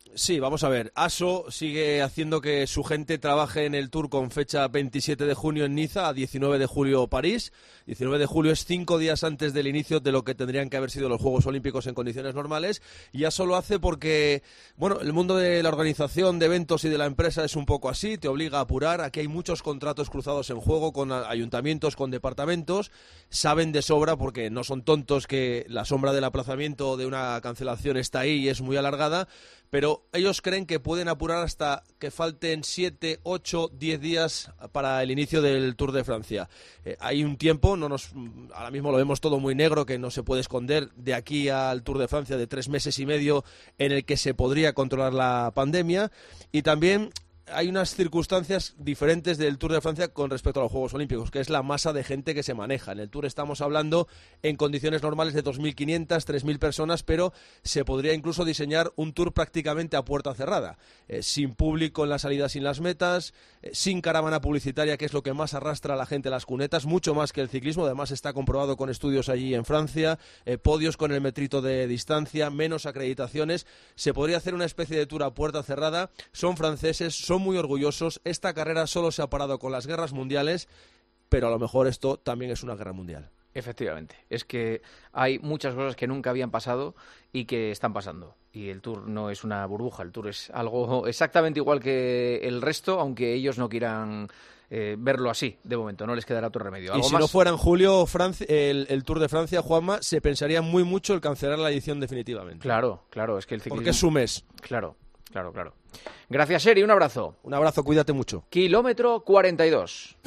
Sí, vamos a ver. ASO sigue haciendo que su gente trabaje en el Tour con fecha veintisiete de junio en Niza, a diecinueve de julio París. diecinueve de julio es cinco días antes del inicio de lo que tendrían que haber sido los Juegos Olímpicos en condiciones normales. Y ASO lo hace porque, bueno, el mundo de la organización de eventos y de la empresa es un poco así, te obliga a apurar. Aquí hay muchos contratos cruzados en juego con ayuntamientos, con departamentos. Saben de sobra, porque no son tontos, que la sombra del aplazamiento de una cancelación está ahí y es muy alargada. Pero ellos creen que pueden apurar hasta que falten siete, ocho, diez días para el inicio del Tour de Francia. Eh, hay un tiempo, no nos, ahora mismo lo vemos todo muy negro, que no se puede esconder, de aquí al Tour de Francia, de tres meses y medio en el que se podría controlar la pandemia. Y también hay unas circunstancias diferentes del Tour de Francia con respecto a los Juegos Olímpicos, que es la masa de gente que se maneja. En el Tour estamos hablando en condiciones normales de dos mil quinientas, tres mil personas, pero se podría incluso diseñar un Tour prácticamente a puerta cerrada, eh, sin público en las salidas y en las metas, eh, sin caravana publicitaria, que es lo que más arrastra a la gente a las cunetas, mucho más que el ciclismo. Además está comprobado con estudios allí en Francia, eh, podios con el metrito de distancia, menos acreditaciones. Se podría hacer una especie de Tour a puerta cerrada. Son franceses, son muy orgullosos. Esta carrera solo se ha parado con las guerras mundiales, pero a lo mejor esto también es una guerra mundial. Efectivamente, es que hay muchas cosas que nunca habían pasado y que están pasando. Y el Tour no es una burbuja, el Tour es algo exactamente igual que el resto, aunque ellos no quieran eh, verlo así, de momento, no les quedará otro remedio. Y si más? no fuera en julio Francia, el, el Tour de Francia, Juanma, se pensaría muy mucho el cancelar la edición definitivamente. Claro, claro, es que el ciclismo... Porque es su mes. Claro. Claro, claro. Gracias, Eri, un abrazo. Un abrazo, cuídate mucho. Kilómetro cuarenta y dos.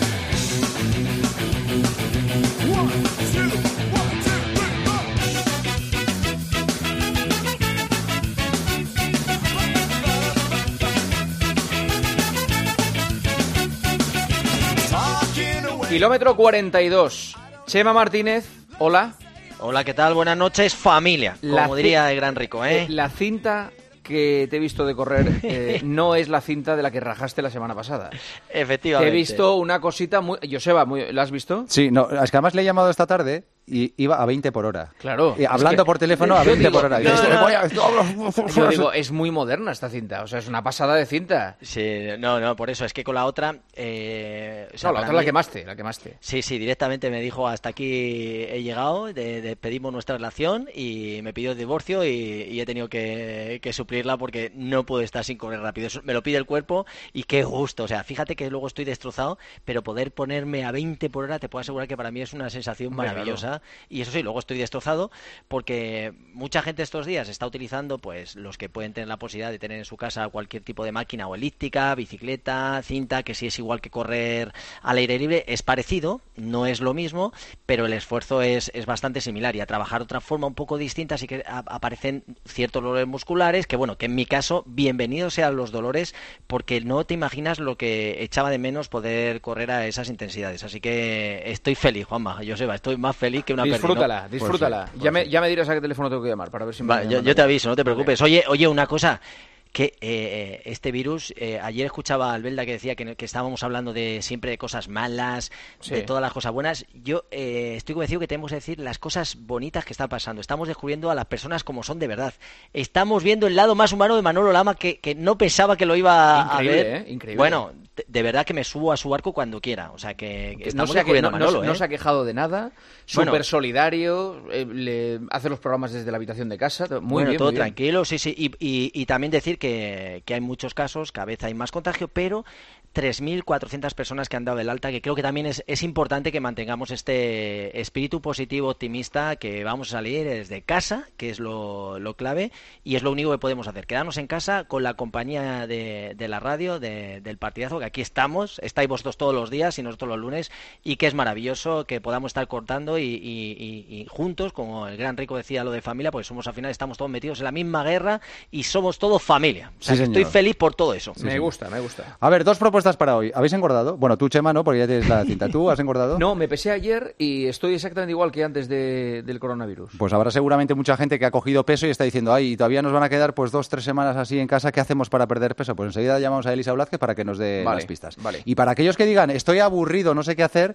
Kilómetro cuarenta y dos. Chema Martínez, hola. Hola, ¿qué tal? Buenas noches, familia, como La diría el gran Rico, ¿eh? La cinta que te he visto de correr eh, no es la cinta de la que rajaste la semana pasada. Efectivamente. Te he visto una cosita muy... Joseba, muy... ¿la has visto? Sí, no, es que además le he llamado esta tarde y iba a veinte por hora. Claro. Y hablando que, por teléfono a veinte digo, por hora. No, dices, no, voy a... Yo digo, es muy moderna esta cinta, o sea, es una pasada de cinta. Sí, no, no, por eso, es que con la otra... Eh, o sea, no, la otra mí... la quemaste, la quemaste. Sí, sí, directamente me dijo, hasta aquí he llegado, de, de pedimos nuestra relación y me pidió el divorcio y, y he tenido que, que suplirla porque no puedo estar sin correr rápido. Eso me lo pide el cuerpo y qué gusto. O sea, fíjate que luego estoy destrozado, pero poder ponerme a veinte por hora te puedo asegurar que para mí es una sensación maravillosa. Claro. Y eso sí, luego estoy destrozado porque mucha gente estos días está utilizando, pues los que pueden tener la posibilidad de tener en su casa cualquier tipo de máquina o elíptica, bicicleta, cinta, que si es igual que correr al aire libre, es parecido, no es lo mismo, pero el esfuerzo es, es bastante similar y a trabajar de otra forma un poco distinta, así que a, aparecen ciertos dolores musculares, que bueno, que en mi caso, bienvenidos sean los dolores, porque no te imaginas lo que echaba de menos poder correr a esas intensidades, así que estoy feliz, Juanma, Joseba, estoy más feliz que una Disfrútala, peli, ¿no? disfrútala. Pues sí, pues ya, me, sí. ya me dirás a qué teléfono tengo que llamar para ver si me... Vale, yo, yo te aviso, no te preocupes. Oye, oye, una cosa... que eh, este virus, eh, ayer escuchaba a Albelda que decía que, que estábamos hablando de siempre de cosas malas, sí. de todas las cosas buenas. Yo eh, estoy convencido que tenemos que decir las cosas bonitas que están pasando. Estamos descubriendo a las personas como son de verdad. Estamos viendo el lado más humano de Manolo Lama que, que no pensaba que lo iba increíble, a ver. ¿eh? Increíble. Bueno, de, de verdad que me subo a su barco cuando quiera. O sea que, que no, estamos se ha, descubriendo no, a Manolo, no, ¿eh? no se ha quejado de nada, súper bueno, solidario, eh, le hace los programas desde la habitación de casa, muy bueno, bien. todo muy bien. tranquilo, sí, sí. Y, y, y también decir que, que hay muchos casos, cada vez hay más contagio, pero tres mil cuatrocientas personas que han dado el alta, que creo que también es, es importante que mantengamos este espíritu positivo, optimista, que vamos a salir desde casa, que es lo, lo clave, y es lo único que podemos hacer, quedarnos en casa con la compañía de, de la radio, de, del partidazo, que aquí estamos, estáis vosotros todos los días y nosotros los lunes, y que es maravilloso que podamos estar cortando y, y, y, y juntos, como el gran Rico decía lo de familia, porque somos al final, estamos todos metidos en la misma guerra y somos todos familia. O sea, sí, que estoy feliz por todo eso. Sí, me señor. gusta, me gusta. A ver, dos propuestas para hoy. ¿Habéis engordado? Bueno, tú, Chema, no, porque ya tienes la cinta. ¿Tú has engordado? No, me pesé ayer y estoy exactamente igual que antes de, del coronavirus. Pues habrá seguramente mucha gente que ha cogido peso y está diciendo, ay, todavía nos van a quedar pues dos, tres semanas así en casa, ¿qué hacemos para perder peso? Pues enseguida llamamos a Elisa Blázquez para que nos dé vale, las pistas. Vale. Y para aquellos que digan, estoy aburrido, no sé qué hacer,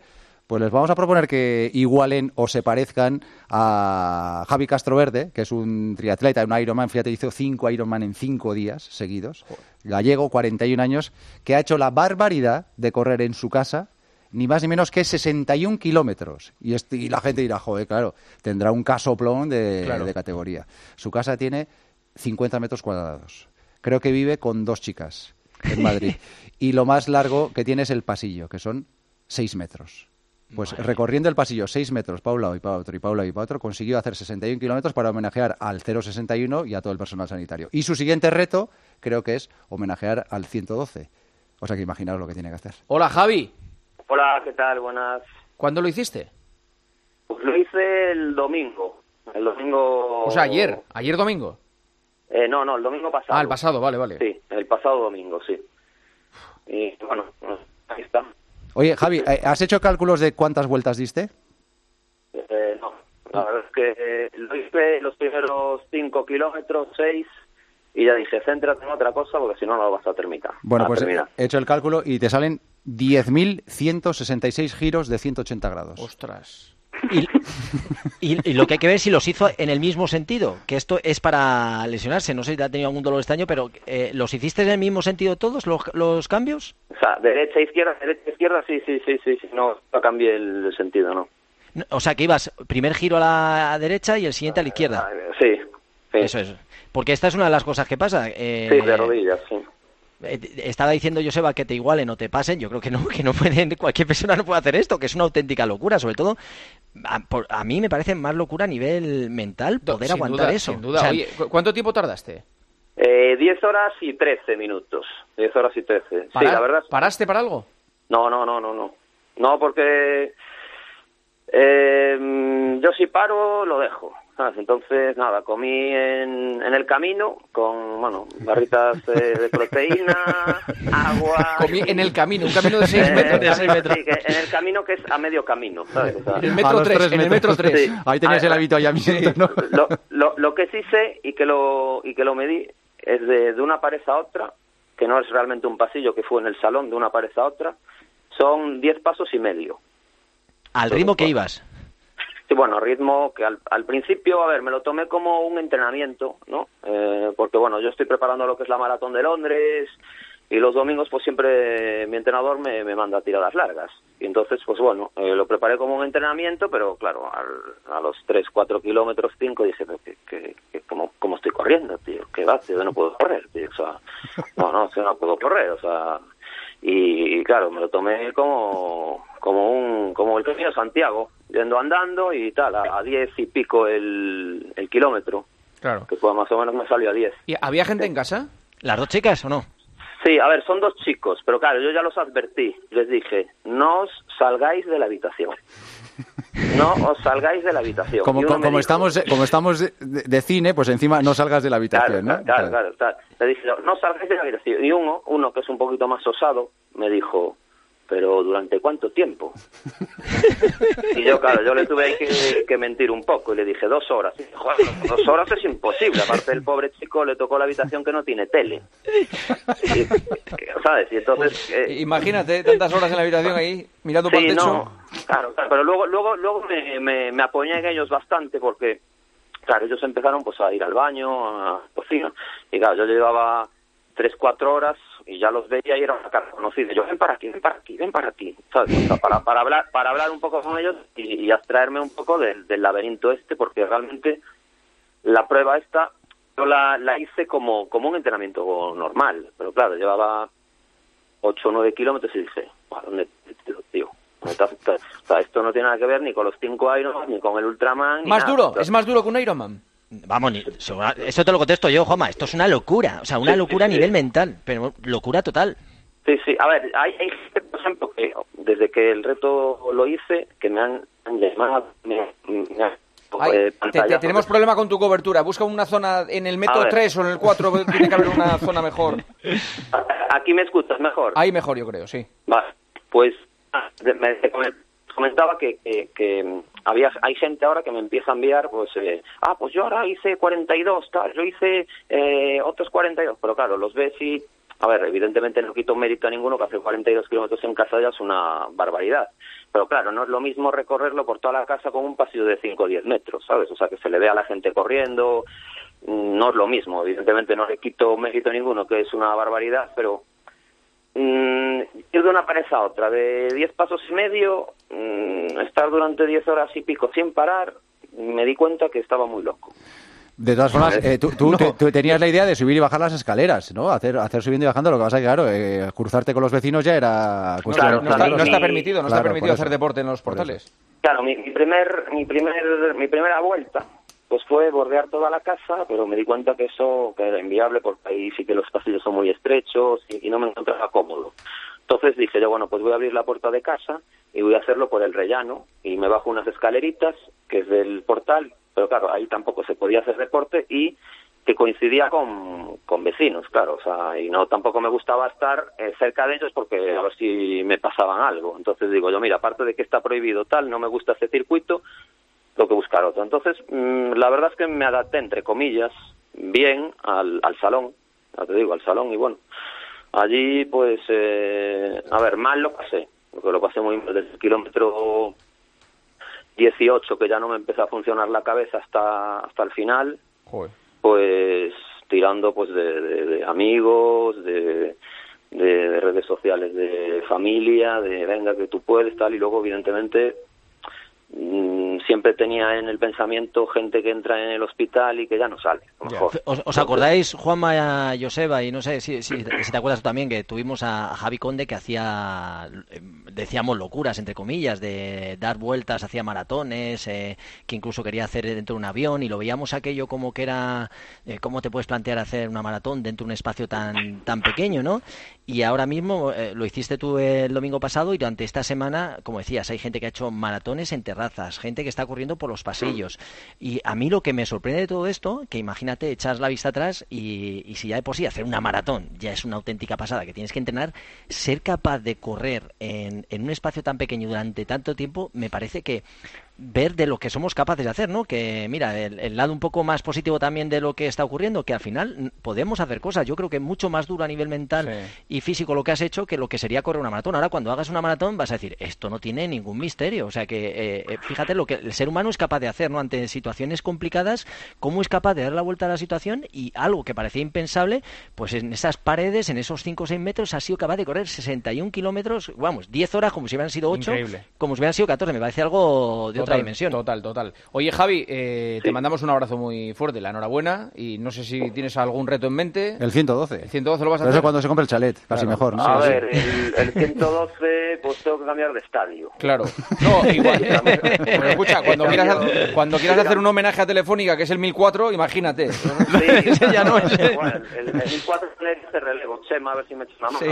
Pues les vamos a proponer que igualen o se parezcan a Javi Castroverde, que es un triatleta, un Ironman, fíjate, hizo cinco Ironman en cinco días seguidos, gallego, cuarenta y un años, que ha hecho la barbaridad de correr en su casa, ni más ni menos que sesenta y un kilómetros. Y, este, y la gente dirá, joder, claro, tendrá un casoplón de, claro. de categoría. Su casa tiene cincuenta metros cuadrados. Creo que vive con dos chicas en Madrid. Y lo más largo que tiene es el pasillo, que son seis metros. Pues Madre. recorriendo el pasillo seis metros para un lado y para otro y para un lado y para otro, consiguió hacer sesenta y un kilómetros para homenajear al cero sesenta y uno y a todo el personal sanitario. Y su siguiente reto creo que es homenajear al ciento doce. O sea que imaginaos lo que tiene que hacer. Hola, Javi. Hola, ¿qué tal? Buenas. ¿Cuándo lo hiciste? Pues lo hice el domingo. El domingo... O sea, ayer. ¿Ayer domingo? Eh, no, no, el domingo pasado. Ah, el pasado, vale, vale. Sí, el pasado domingo, sí. Y bueno, ahí está. Oye, Javi, ¿has hecho cálculos de cuántas vueltas diste? Eh, no, la verdad es que eh, lo hice los primeros cinco kilómetros, seis, y ya dije, céntrate en otra cosa porque si no, no lo vas a terminar. Bueno, a pues terminar. he hecho el cálculo y te salen diez mil ciento sesenta y seis giros de ciento ochenta grados. Ostras. Y, y, y lo que hay que ver es si los hizo en el mismo sentido, que esto es para lesionarse. No sé si ha tenido algún dolor este año, pero eh, ¿los hiciste en el mismo sentido todos los, los cambios? O sea, derecha, izquierda, derecha, izquierda, sí, sí, sí, sí, sí. No, no cambié el sentido, ¿no? no o sea, que ibas primer giro a la derecha y el siguiente a la izquierda. Sí, sí. Eso es. Porque esta es una de las cosas que pasa. Eh, sí, de rodillas, sí. Estaba diciendo Joseba que te igualen o te pasen. Yo creo que no, que no pueden, cualquier persona no puede hacer esto, que es una auténtica locura. Sobre todo, a, por, a mí me parece más locura a nivel mental poder sin aguantar duda, eso. Sin duda. O sea, Oye, ¿cuánto tiempo tardaste? Eh, diez horas y trece minutos. diez horas y trece. Sí, la verdad. ¿Paraste para algo? No, no, no, no, no. No, porque eh, yo si paro lo dejo. ¿Sabes? Entonces, nada, comí en, en el camino con, bueno, barritas de, de proteína, agua... Comí en el camino, un camino de seis metros. De seis metros. Sí, que en el camino que es a medio camino, ¿sabes? O sea, en el metro tres, en el metro tres. Sí. Ahí tenías a, el avituallamiento, ¿no? Lo, lo, lo que sí sé y que lo y que lo medí es de, de una pared a otra, que no es realmente un pasillo, que fue en el salón de una pared a otra, son diez pasos y medio. ¿Al ritmo que ibas? Sí, bueno, ritmo que al, al principio, a ver, me lo tomé como un entrenamiento, ¿no? Eh, porque, bueno, yo estoy preparando lo que es la Maratón de Londres y los domingos, pues siempre mi entrenador me, me manda tiradas largas. Y entonces, pues bueno, eh, lo preparé como un entrenamiento, pero claro, al, a los tres, cuatro kilómetros, cinco, dije, que, que, que ¿cómo, ¿cómo estoy corriendo, tío? ¿Qué va, tío? Yo no puedo correr, tío. O sea, no, no, yo no puedo correr, o sea... Y, y claro, me lo tomé como como un como el Camino de Santiago, yendo andando y tal, a, a diez y pico el, el kilómetro. Claro. Que pues más o menos me salió a diez. ¿Y había gente en casa? ¿Las dos chicas o no? Sí, a ver, son dos chicos, pero claro, yo ya los advertí. Les dije, no os salgáis de la habitación. No os salgáis de la habitación. Como, como, dijo, estamos, como estamos de, de cine, pues encima no salgas de la habitación, claro, ¿no? Claro, claro, claro. Le dije, no salgáis de la habitación. Y uno, uno que es un poquito más osado, me dijo, pero ¿durante cuánto tiempo? Y yo, claro, yo le tuve que, que mentir un poco y le dije, dos horas. Y dije, joder, dos horas es imposible. Aparte, el pobre chico le tocó la habitación que no tiene tele. Y, ¿sabes? Y entonces... Eh, Imagínate tantas horas en la habitación ahí, mirando sí, para el techo. No, claro, claro, pero luego, luego, luego me, me, me apoyé en ellos bastante porque, claro, ellos empezaron pues a ir al baño, a la cocina. Y claro, yo llevaba tres, cuatro horas y ya los veía y era una cara conocida. Yo, ven para aquí, ven para aquí, ven para aquí, ¿sabes? O sea, para, para, hablar, para hablar un poco con ellos y, y abstraerme un poco del, del laberinto este, porque realmente la prueba esta yo la, la hice como, como un entrenamiento normal, pero claro, llevaba ocho o nueve kilómetros y dije, ¿dónde tío? O sea, esto no tiene nada que ver ni con los cinco Ironman, ni con el Ultraman. ¿Más nada. duro? O sea, ¿Es más duro que un Ironman? Vamos, ni, esto te lo contesto yo, Juanma, esto es una locura, o sea, una sí, locura sí, a nivel sí. mental, pero locura total. Sí, sí, a ver, hay, hay gente, por ejemplo, que desde que el reto lo hice, que me han, han llamado, me, me han, Ay, eh, te, te, tenemos problema con tu cobertura, busca una zona en el metro tres o en el cuatro, tiene que haber una zona mejor. Aquí me escuchas mejor. Ahí mejor, yo creo, sí. Vale, pues me comentaba que, que, que había hay gente ahora que me empieza a enviar, pues, eh, ah, pues yo ahora hice cuarenta y dos, tal, yo hice eh, otros cuarenta y dos, pero claro, los ves y a ver, evidentemente no quito mérito a ninguno, que hacer cuarenta y dos kilómetros en casa ya es una barbaridad. Pero claro, no es lo mismo recorrerlo por toda la casa con un pasillo de cinco o diez metros, ¿sabes? O sea, que se le ve a la gente corriendo, no es lo mismo. Evidentemente no le quito mérito a ninguno, que es una barbaridad, pero mmm, ir de una pared a otra, de diez pasos y medio, mmm, estar durante diez horas y pico sin parar, me di cuenta que estaba muy loco. De todas formas, eh, tú, tú, No. te- tú tenías la idea de subir y bajar las escaleras, ¿no? Hacer, hacer subiendo y bajando, lo que pasa es que, claro, eh, cruzarte con los vecinos ya era cuestión Claro, no, está, no está mi- permitido, no está Claro, permitido por hacer eso. deporte en los portales. Claro, mi, mi primer, mi primer, mi primera vuelta, pues fue bordear toda la casa, pero me di cuenta que eso que era inviable porque ahí sí que los pasillos son muy estrechos y, y no me encontraba cómodo. Entonces dije yo, bueno, pues voy a abrir la puerta de casa y voy a hacerlo por el rellano y me bajo unas escaleritas que es del portal, pero claro, ahí tampoco se podía hacer deporte y que coincidía con, con vecinos, claro, o sea, y no tampoco me gustaba estar eh, cerca de ellos porque a ver si me pasaban algo. Entonces digo yo, mira, aparte de que está prohibido tal, no me gusta este circuito, tengo que buscar otro. Entonces, mmm, la verdad es que me adapté, entre comillas, bien al, al salón, ya te digo, al salón, y bueno, allí pues, eh, a ver, mal lo pasé, porque lo pasé muy mal desde el kilómetro dieciocho, que ya no me empezó a funcionar la cabeza hasta, hasta el final. Joder. Pues tirando pues de, de, de amigos, de, de, de redes sociales, de familia, de venga que tú puedes, tal, y luego evidentemente mmm, siempre tenía en el pensamiento gente que entra en el hospital y que ya no sale, a lo mejor. ¿Os, os acordáis, Juanma, Joseba, y no sé si, si, si te acuerdas tú también, que tuvimos a, a Javi Conde que hacía, eh, decíamos locuras, entre comillas, de dar vueltas, hacía maratones, eh, que incluso quería hacer dentro de un avión, y lo veíamos aquello como que era, eh, ¿cómo te puedes plantear hacer una maratón dentro de un espacio tan, tan pequeño, no? Y ahora mismo eh, lo hiciste tú el domingo pasado, y durante esta semana, como decías, hay gente que ha hecho maratones en terrazas, gente que está corriendo por los pasillos. Y a mí lo que me sorprende de todo esto, que imagínate, echas la vista atrás y, y si ya de por sí hacer una maratón ya es una auténtica pasada, que tienes que entrenar, ser capaz de correr en, en un espacio tan pequeño durante tanto tiempo, me parece que ver de lo que somos capaces de hacer, ¿no? Que mira, el, el lado un poco más positivo también de lo que está ocurriendo, que al final podemos hacer cosas. Yo creo que mucho más duro a nivel mental Sí. y físico lo que has hecho que lo que sería correr una maratón. Ahora cuando hagas una maratón vas a decir, esto no tiene ningún misterio. O sea que eh, eh, fíjate lo que el ser humano es capaz de hacer, ¿no? Ante situaciones complicadas, cómo es capaz de dar la vuelta a la situación, y algo que parecía impensable, pues en esas paredes, en esos cinco o seis metros, ha sido capaz de correr sesenta y un kilómetros, vamos, diez horas como si hubieran sido ocho, Increíble. como si hubieran sido catorce. Me parece algo de otra Total, dimensión. Total, total. Oye, Javi, eh, te mandamos un abrazo muy fuerte, la enhorabuena, y no sé si tienes algún reto en mente. El ciento doce. El ciento doce lo vas a Pero hacer. eso cuando se compre el chalet, casi Claro. mejor, ¿no? A Sí, sí. ver, el, el ciento doce, pues tengo que cambiar de estadio. Claro. No, igual. Pero escucha, cuando quieras, hacer, cuando quieras hacer un homenaje a Telefónica, que es el mil cuatro, imagínate. Sí, Ese ya no es. igual, el, el mil cuatro de relevo. Chema, a ver si me echas una mano.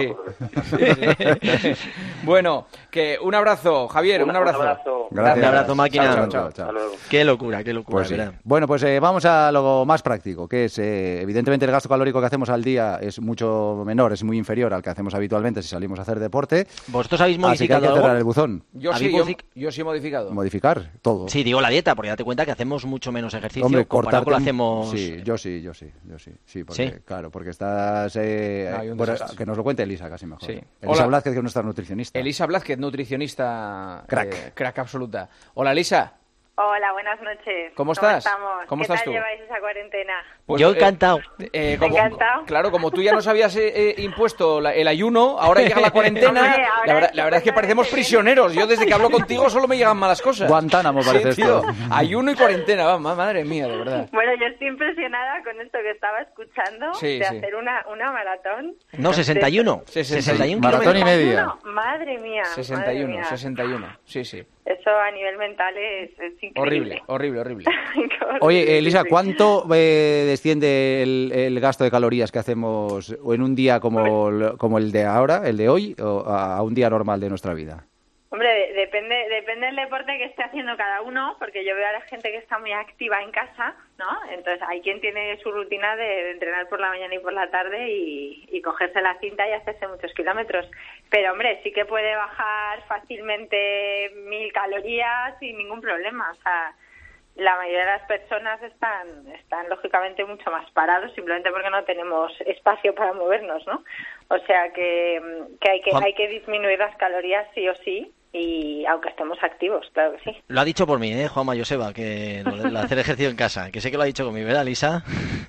Sí. Sí, sí. Bueno, que un abrazo, Javier, un, Un abrazo. abrazo. Gracias. Un abrazo, máquina. Chao, Chao, chao, chao. chao. Hasta luego. Qué locura, qué locura, Pues sí. ¿verdad? Bueno, pues eh, vamos a lo más práctico, que es, eh, evidentemente, el gasto calórico que hacemos al día es mucho menor, es muy inferior al que hacemos habitualmente si salimos a hacer deporte. ¿Vosotros habéis Así que hay modificado que algo? cerrar el buzón. Yo sí, ¿Habéis yo, modific- yo sí he modificado. Modificar todo. Sí, digo la dieta, porque date cuenta que hacemos mucho menos ejercicio Hombre, comparado cortarte con lo un- hacemos... Sí, yo sí, yo sí, yo sí. Sí, porque, ¿Sí? claro, porque estás... eh, No, hay un bueno, desastre. que nos lo cuente Elisa, casi mejor. Sí. Elisa Hola. Blázquez, que es nuestra nutricionista. Elisa Blázquez, nutricionista. Crack. eh, crack absoluta. Hola, Elisa. Hola, buenas noches. ¿Cómo estás? estamos? ¿Cómo ¿Qué estás tal tú? lleváis esa cuarentena? Pues, Yo eh, encantado. eh, como- Encantado. Claro, como tú ya nos habías eh, eh, impuesto la- el ayuno, ahora llega la cuarentena. Hombre, ahora la, verdad, es la verdad es que parecemos totalmente prisioneros. Yo desde que hablo contigo solo me llegan malas cosas. Guantánamo parece Sí, tío. esto. Ayuno y cuarentena, va, ma- madre mía, de verdad. Bueno, yo estoy impresionada con esto que estaba escuchando, Sí, de sí. hacer una, una maratón. No, sesenta y uno. sesenta y uno. Maratón y media. No, madre mía. sesenta y uno, madre mía. sesenta y uno. Sí, sí. Eso a nivel mental es, es increíble. Horrible, horrible, horrible. Oye, Elisa, Sí. ¿cuánto eh, desciende el, el gasto de calorías que hacemos en un día como, el- como el de ahora, el de hoy, o a, a un día normal de nuestra vida? Hombre, de- depende depende del deporte que esté haciendo cada uno, porque yo veo a la gente que está muy activa en casa, ¿no? Entonces hay quien tiene su rutina de, de entrenar por la mañana y por la tarde y, y cogerse la cinta y hacerse muchos kilómetros. Pero, hombre, sí que puede bajar fácilmente mil calorías sin ningún problema. O sea, la mayoría de las personas están, están lógicamente mucho más parados, simplemente porque no tenemos espacio para movernos, ¿no? O sea que, que, hay, que hay que disminuir las calorías sí o sí, y aunque estemos activos, claro que sí. Lo ha dicho por mí, ¿eh, Juanma Joseba, que lo de hacer ejercicio en casa, que sé que lo ha dicho conmigo, ¿verdad, Lisa?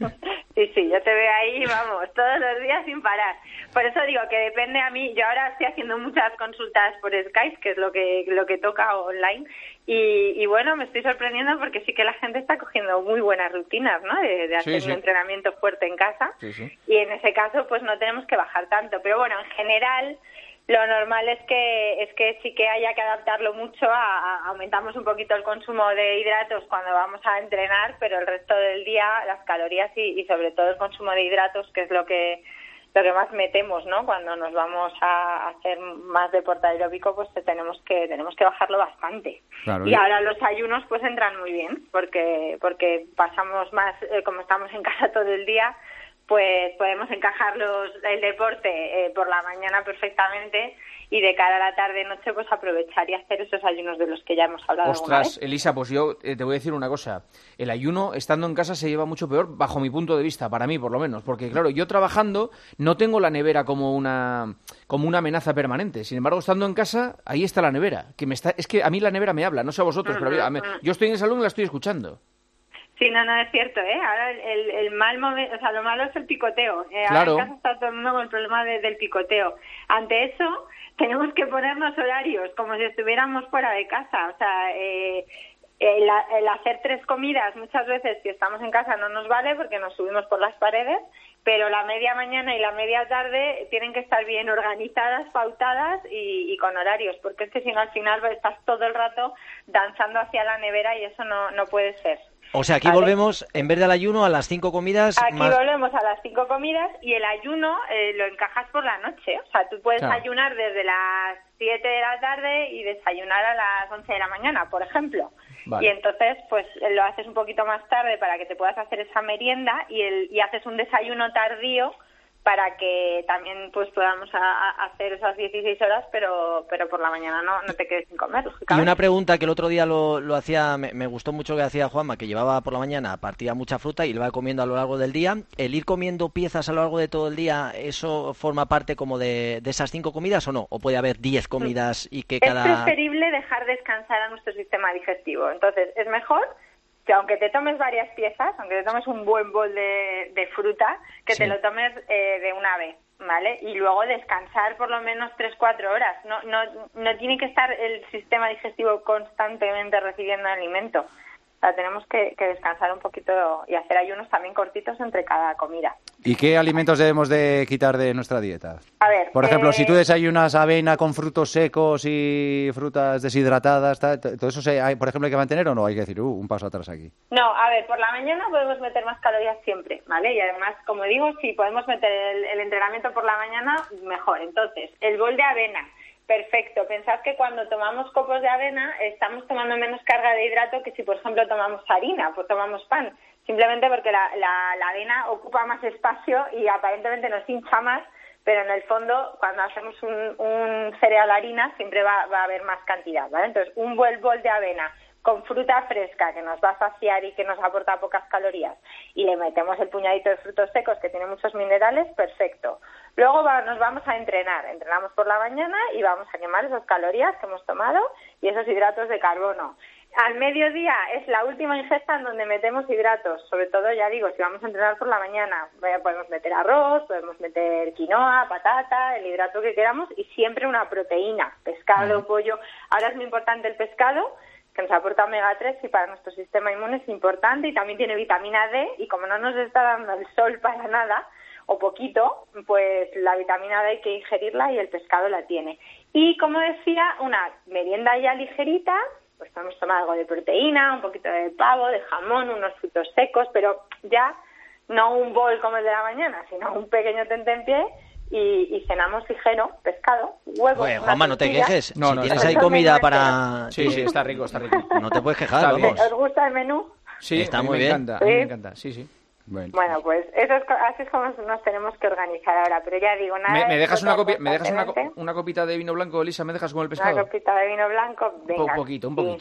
Sí, sí, yo te veo ahí, vamos, todos los días sin parar. Por eso digo que depende a mí. Yo ahora estoy haciendo muchas consultas por Skype, que es lo que lo que toca online, y, y bueno, me estoy sorprendiendo porque sí que la gente está cogiendo muy buenas rutinas, ¿no? De, de hacer sí, sí. un entrenamiento fuerte en casa, Sí, sí. y en ese caso pues no tenemos que bajar tanto. Pero bueno, en general lo normal es que es que sí que haya que adaptarlo mucho. A, a- aumentamos un poquito el consumo de hidratos cuando vamos a entrenar, pero el resto del día las calorías y, y sobre todo el consumo de hidratos, que es lo que lo que más metemos, ¿no? Cuando nos vamos a hacer más deporte aeróbico, pues tenemos que tenemos que bajarlo bastante. Claro, Y y- ahora los ayunos pues entran muy bien, porque porque pasamos más, eh, como estamos en casa todo el día, pues podemos encajar los, el deporte eh, por la mañana perfectamente, y de cara a la tarde-noche pues aprovechar y hacer esos ayunos de los que ya hemos hablado alguna Ostras, vez. Elisa, pues yo eh, te voy a decir una cosa. El ayuno, estando en casa, se lleva mucho peor, bajo mi punto de vista, para mí por lo menos. Porque, claro, yo trabajando no tengo la nevera como una como una amenaza permanente. Sin embargo, estando en casa, ahí está la nevera. Que me está, es que a mí la nevera me habla, no sé a vosotros, pero a mí- yo estoy en el salón y la estoy escuchando. Sí, no, no, es cierto, ¿eh? Ahora el, el, el mal momento, o sea, lo malo es el picoteo. Eh, Claro. Ahora en casa está todo el mundo con el problema de- del picoteo. Ante eso, tenemos que ponernos horarios, como si estuviéramos fuera de casa. O sea, eh, el, el hacer tres comidas muchas veces, si estamos en casa, no nos vale porque nos subimos por las paredes, pero la media mañana y la media tarde tienen que estar bien organizadas, pautadas y, y con horarios, porque es que si no, al final estás todo el rato danzando hacia la nevera y eso no, no puede ser. O sea, aquí Vale. volvemos, en vez del ayuno, a las cinco comidas Aquí más... volvemos a las cinco comidas, y el ayuno eh, lo encajas por la noche. O sea, tú puedes Claro. ayunar desde las siete de la tarde y desayunar a las once de la mañana, por ejemplo. Vale. Y entonces, pues lo haces un poquito más tarde para que te puedas hacer esa merienda, y, el, y haces un desayuno tardío para que también pues podamos a- a hacer esas dieciséis horas, pero pero por la mañana no, no te quedes sin comer, Y lógicamente. una pregunta que el otro día lo, lo hacía, me, me gustó mucho lo que hacía Juanma, que llevaba por la mañana, partía mucha fruta y lo iba comiendo a lo largo del día. ¿El ir comiendo piezas a lo largo de todo el día, eso forma parte como de, de esas cinco comidas o no? ¿O puede haber diez comidas y que Es cada...? preferible dejar descansar a nuestro sistema digestivo. Entonces, es mejor que aunque te tomes varias piezas, aunque te tomes un buen bol de, de fruta, que Sí. te lo tomes eh, de una vez, ¿vale? Y luego descansar por lo menos tres cuatro horas. No, no, no tiene que estar el sistema digestivo constantemente recibiendo alimento. O sea, tenemos que, que descansar un poquito y hacer ayunos también cortitos entre cada comida. ¿Y qué alimentos debemos de quitar de nuestra dieta? A ver, Por ejemplo, eh, si tú desayunas avena con frutos secos y frutas deshidratadas, tal, ¿todo eso se hay, por ejemplo, hay que mantener o no? Hay que decir, uh, un paso atrás aquí. No, a ver, por la mañana podemos meter más calorías siempre, ¿vale? Y además, como digo, si podemos meter el, el entrenamiento por la mañana, mejor. Entonces, el bol de avena, perfecto. Pensad que cuando tomamos copos de avena estamos tomando menos carga de hidrato que si, por ejemplo, tomamos harina, pues tomamos pan. Simplemente porque la, la, la avena ocupa más espacio y aparentemente nos hincha más, pero en el fondo, cuando hacemos un, un cereal harina, siempre va, va a haber más cantidad, ¿vale? Entonces, un buen bol de avena con fruta fresca que nos va a saciar y que nos aporta pocas calorías, y le metemos el puñadito de frutos secos que tiene muchos minerales, perfecto. Luego va, nos vamos a entrenar, entrenamos por la mañana y vamos a quemar esas calorías que hemos tomado y esos hidratos de carbono. Al mediodía es la última ingesta en donde metemos hidratos, sobre todo, ya digo, si vamos a entrenar por la mañana, eh, podemos meter arroz, podemos meter quinoa, patata, el hidrato que queramos, y siempre una proteína, pescado, pollo. Ahora es muy importante el pescado, que nos aporta omega tres y para nuestro sistema inmune es importante, y también tiene vitamina D, y como no nos está dando el sol para nada, o poquito, pues la vitamina D hay que ingerirla y el pescado la tiene. Y como decía, una merienda ya ligerita, pues podemos tomar algo de proteína, un poquito de pavo, de jamón, unos frutos secos, pero ya no un bol como el de la mañana, sino un pequeño tentempié, y, y cenamos ligero, pescado, huevos. Oye, una Juanma, no te tortilla. quejes. No, si no, tienes está ahí rico. comida para... Sí, sí, está rico, está rico. No te puedes quejar, Está bien. vamos. ¿Os gusta el menú? Sí, Está a mí muy me bien. encanta, a mí me ¿Sí? encanta, sí, sí. Bueno. Bueno, pues eso es, co- así es como nos tenemos que organizar ahora, pero ya digo, nada. ¿Me, de me dejas, una, disfrutar copi- ¿me dejas una, co- constantemente. una copita de vino blanco, Elisa? ¿Me dejas con el Una pescado? copita de vino blanco, venga. Un poquito, un sí. poquito.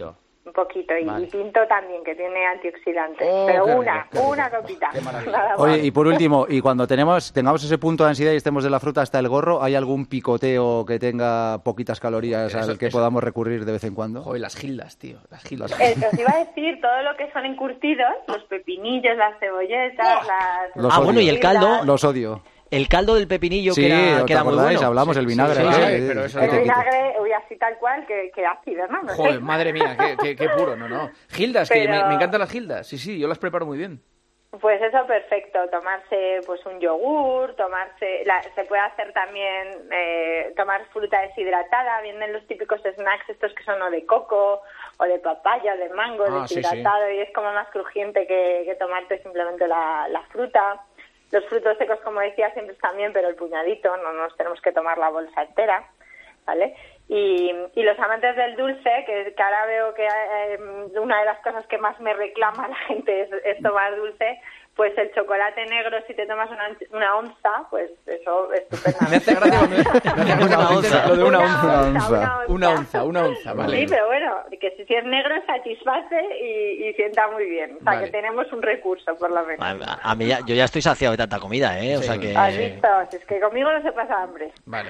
un poquito. Y, Vale. y tinto también, que tiene antioxidantes. Oh, pero qué una, rico, qué rico. una copita. Nada más. Oye, y por último, y cuando tenemos tengamos ese punto de ansiedad y estemos de la fruta hasta el gorro, ¿hay algún picoteo que tenga poquitas calorías Eso- al que eso- podamos recurrir de vez en cuando? Joder, las gildas, tío, las gildas. Eh, os iba a decir todo lo que son encurtidos, los pepinillos, las cebolletas, las... Los Ah, odio. bueno, y el caldo. Los odio. El caldo del pepinillo Sí, que era, ¿os que era muy acordáis? bueno. Hablamos del vinagre. sí, aquel, sí, eh, pero eso que El te quita. vinagre, uy, así tal cual, que, que ácido, ¿no? No Joder, sé. madre mía, qué, qué, qué puro, no, no. Gildas, que Pero- me, me encantan las gildas. Sí, sí, yo las preparo muy bien. Pues eso, perfecto. Tomarse pues un yogur, tomarse... La, se puede hacer también eh, tomar fruta deshidratada. Vienen los típicos snacks estos que son o de coco o de papaya o de mango Ah, sí, deshidratado y es como más crujiente que, que tomarte simplemente la, la fruta. Los frutos secos, como decía, siempre están bien, pero el puñadito, no nos tenemos que tomar la bolsa entera, ¿vale? Y, y los amantes del dulce, que, que ahora veo que eh, una de las cosas que más me reclama la gente es, es tomar dulce, pues el chocolate negro, si te tomas una, una onza, pues eso estupendamente. Me hace gracia cuando- me hace gracia Una cuando onza. lo de una Una onza. onza, una onza. Una onza, una onza, vale. Sí, pero bueno, que si, si es negro satisface y, y sienta muy bien. O sea, Vale. que tenemos un recurso, por lo menos. A, a mí ya, yo ya estoy saciado de tanta comida, ¿eh? O Sí. sea que... ¿Has visto? Si es que conmigo no se pasa hambre. Vale.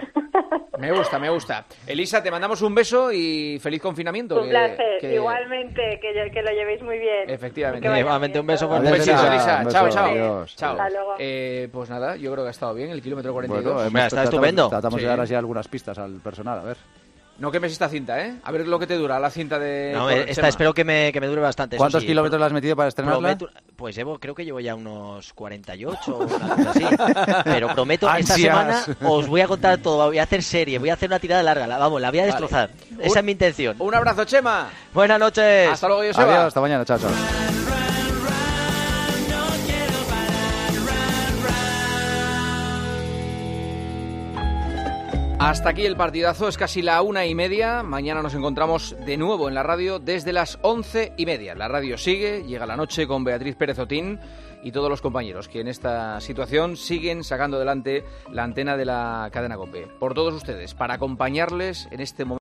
Me gusta, me gusta. Elisa, te mandamos un beso y feliz confinamiento. Un que- placer. que- Igualmente, que, que lo llevéis muy bien. Efectivamente. Que vaya Igualmente, un beso bien. fuerte. Un besito, Elisa, Elisa. un Chao, beso, chao. adiós. Chao. Hasta luego. Eh, pues nada, yo creo que ha estado bien el kilómetro cuarenta y dos. Bueno, hemos Mira, está tratado- estupendo. Tratamos Sí. de dar así algunas pistas al personal, a ver. No quemes esta cinta, ¿eh? A ver lo que te dura la cinta de... No, por- esta Chema. espero que me, que me dure bastante. eso ¿Cuántos sí. kilómetros le has metido para estrenarla? Prometo- pues llevo, creo que llevo ya unos cuarenta y ocho o una cosa así. Pero prometo, esta Ansias. semana os voy a contar todo. Voy a hacer serie, voy a hacer una tirada larga. la- Vamos, la voy a destrozar. Esa Un- es mi intención. Un abrazo, Chema. Buenas noches. Hasta luego, Joseba. Adiós, hasta mañana, chao, chao. Hasta aquí el partidazo, es casi la una y media. Mañana nos encontramos de nuevo en la radio desde las once y media. La radio sigue, llega la noche con Beatriz Pérez Otín y todos los compañeros que en esta situación siguen sacando adelante la antena de la cadena COPE. Por todos ustedes, para acompañarles en este momento.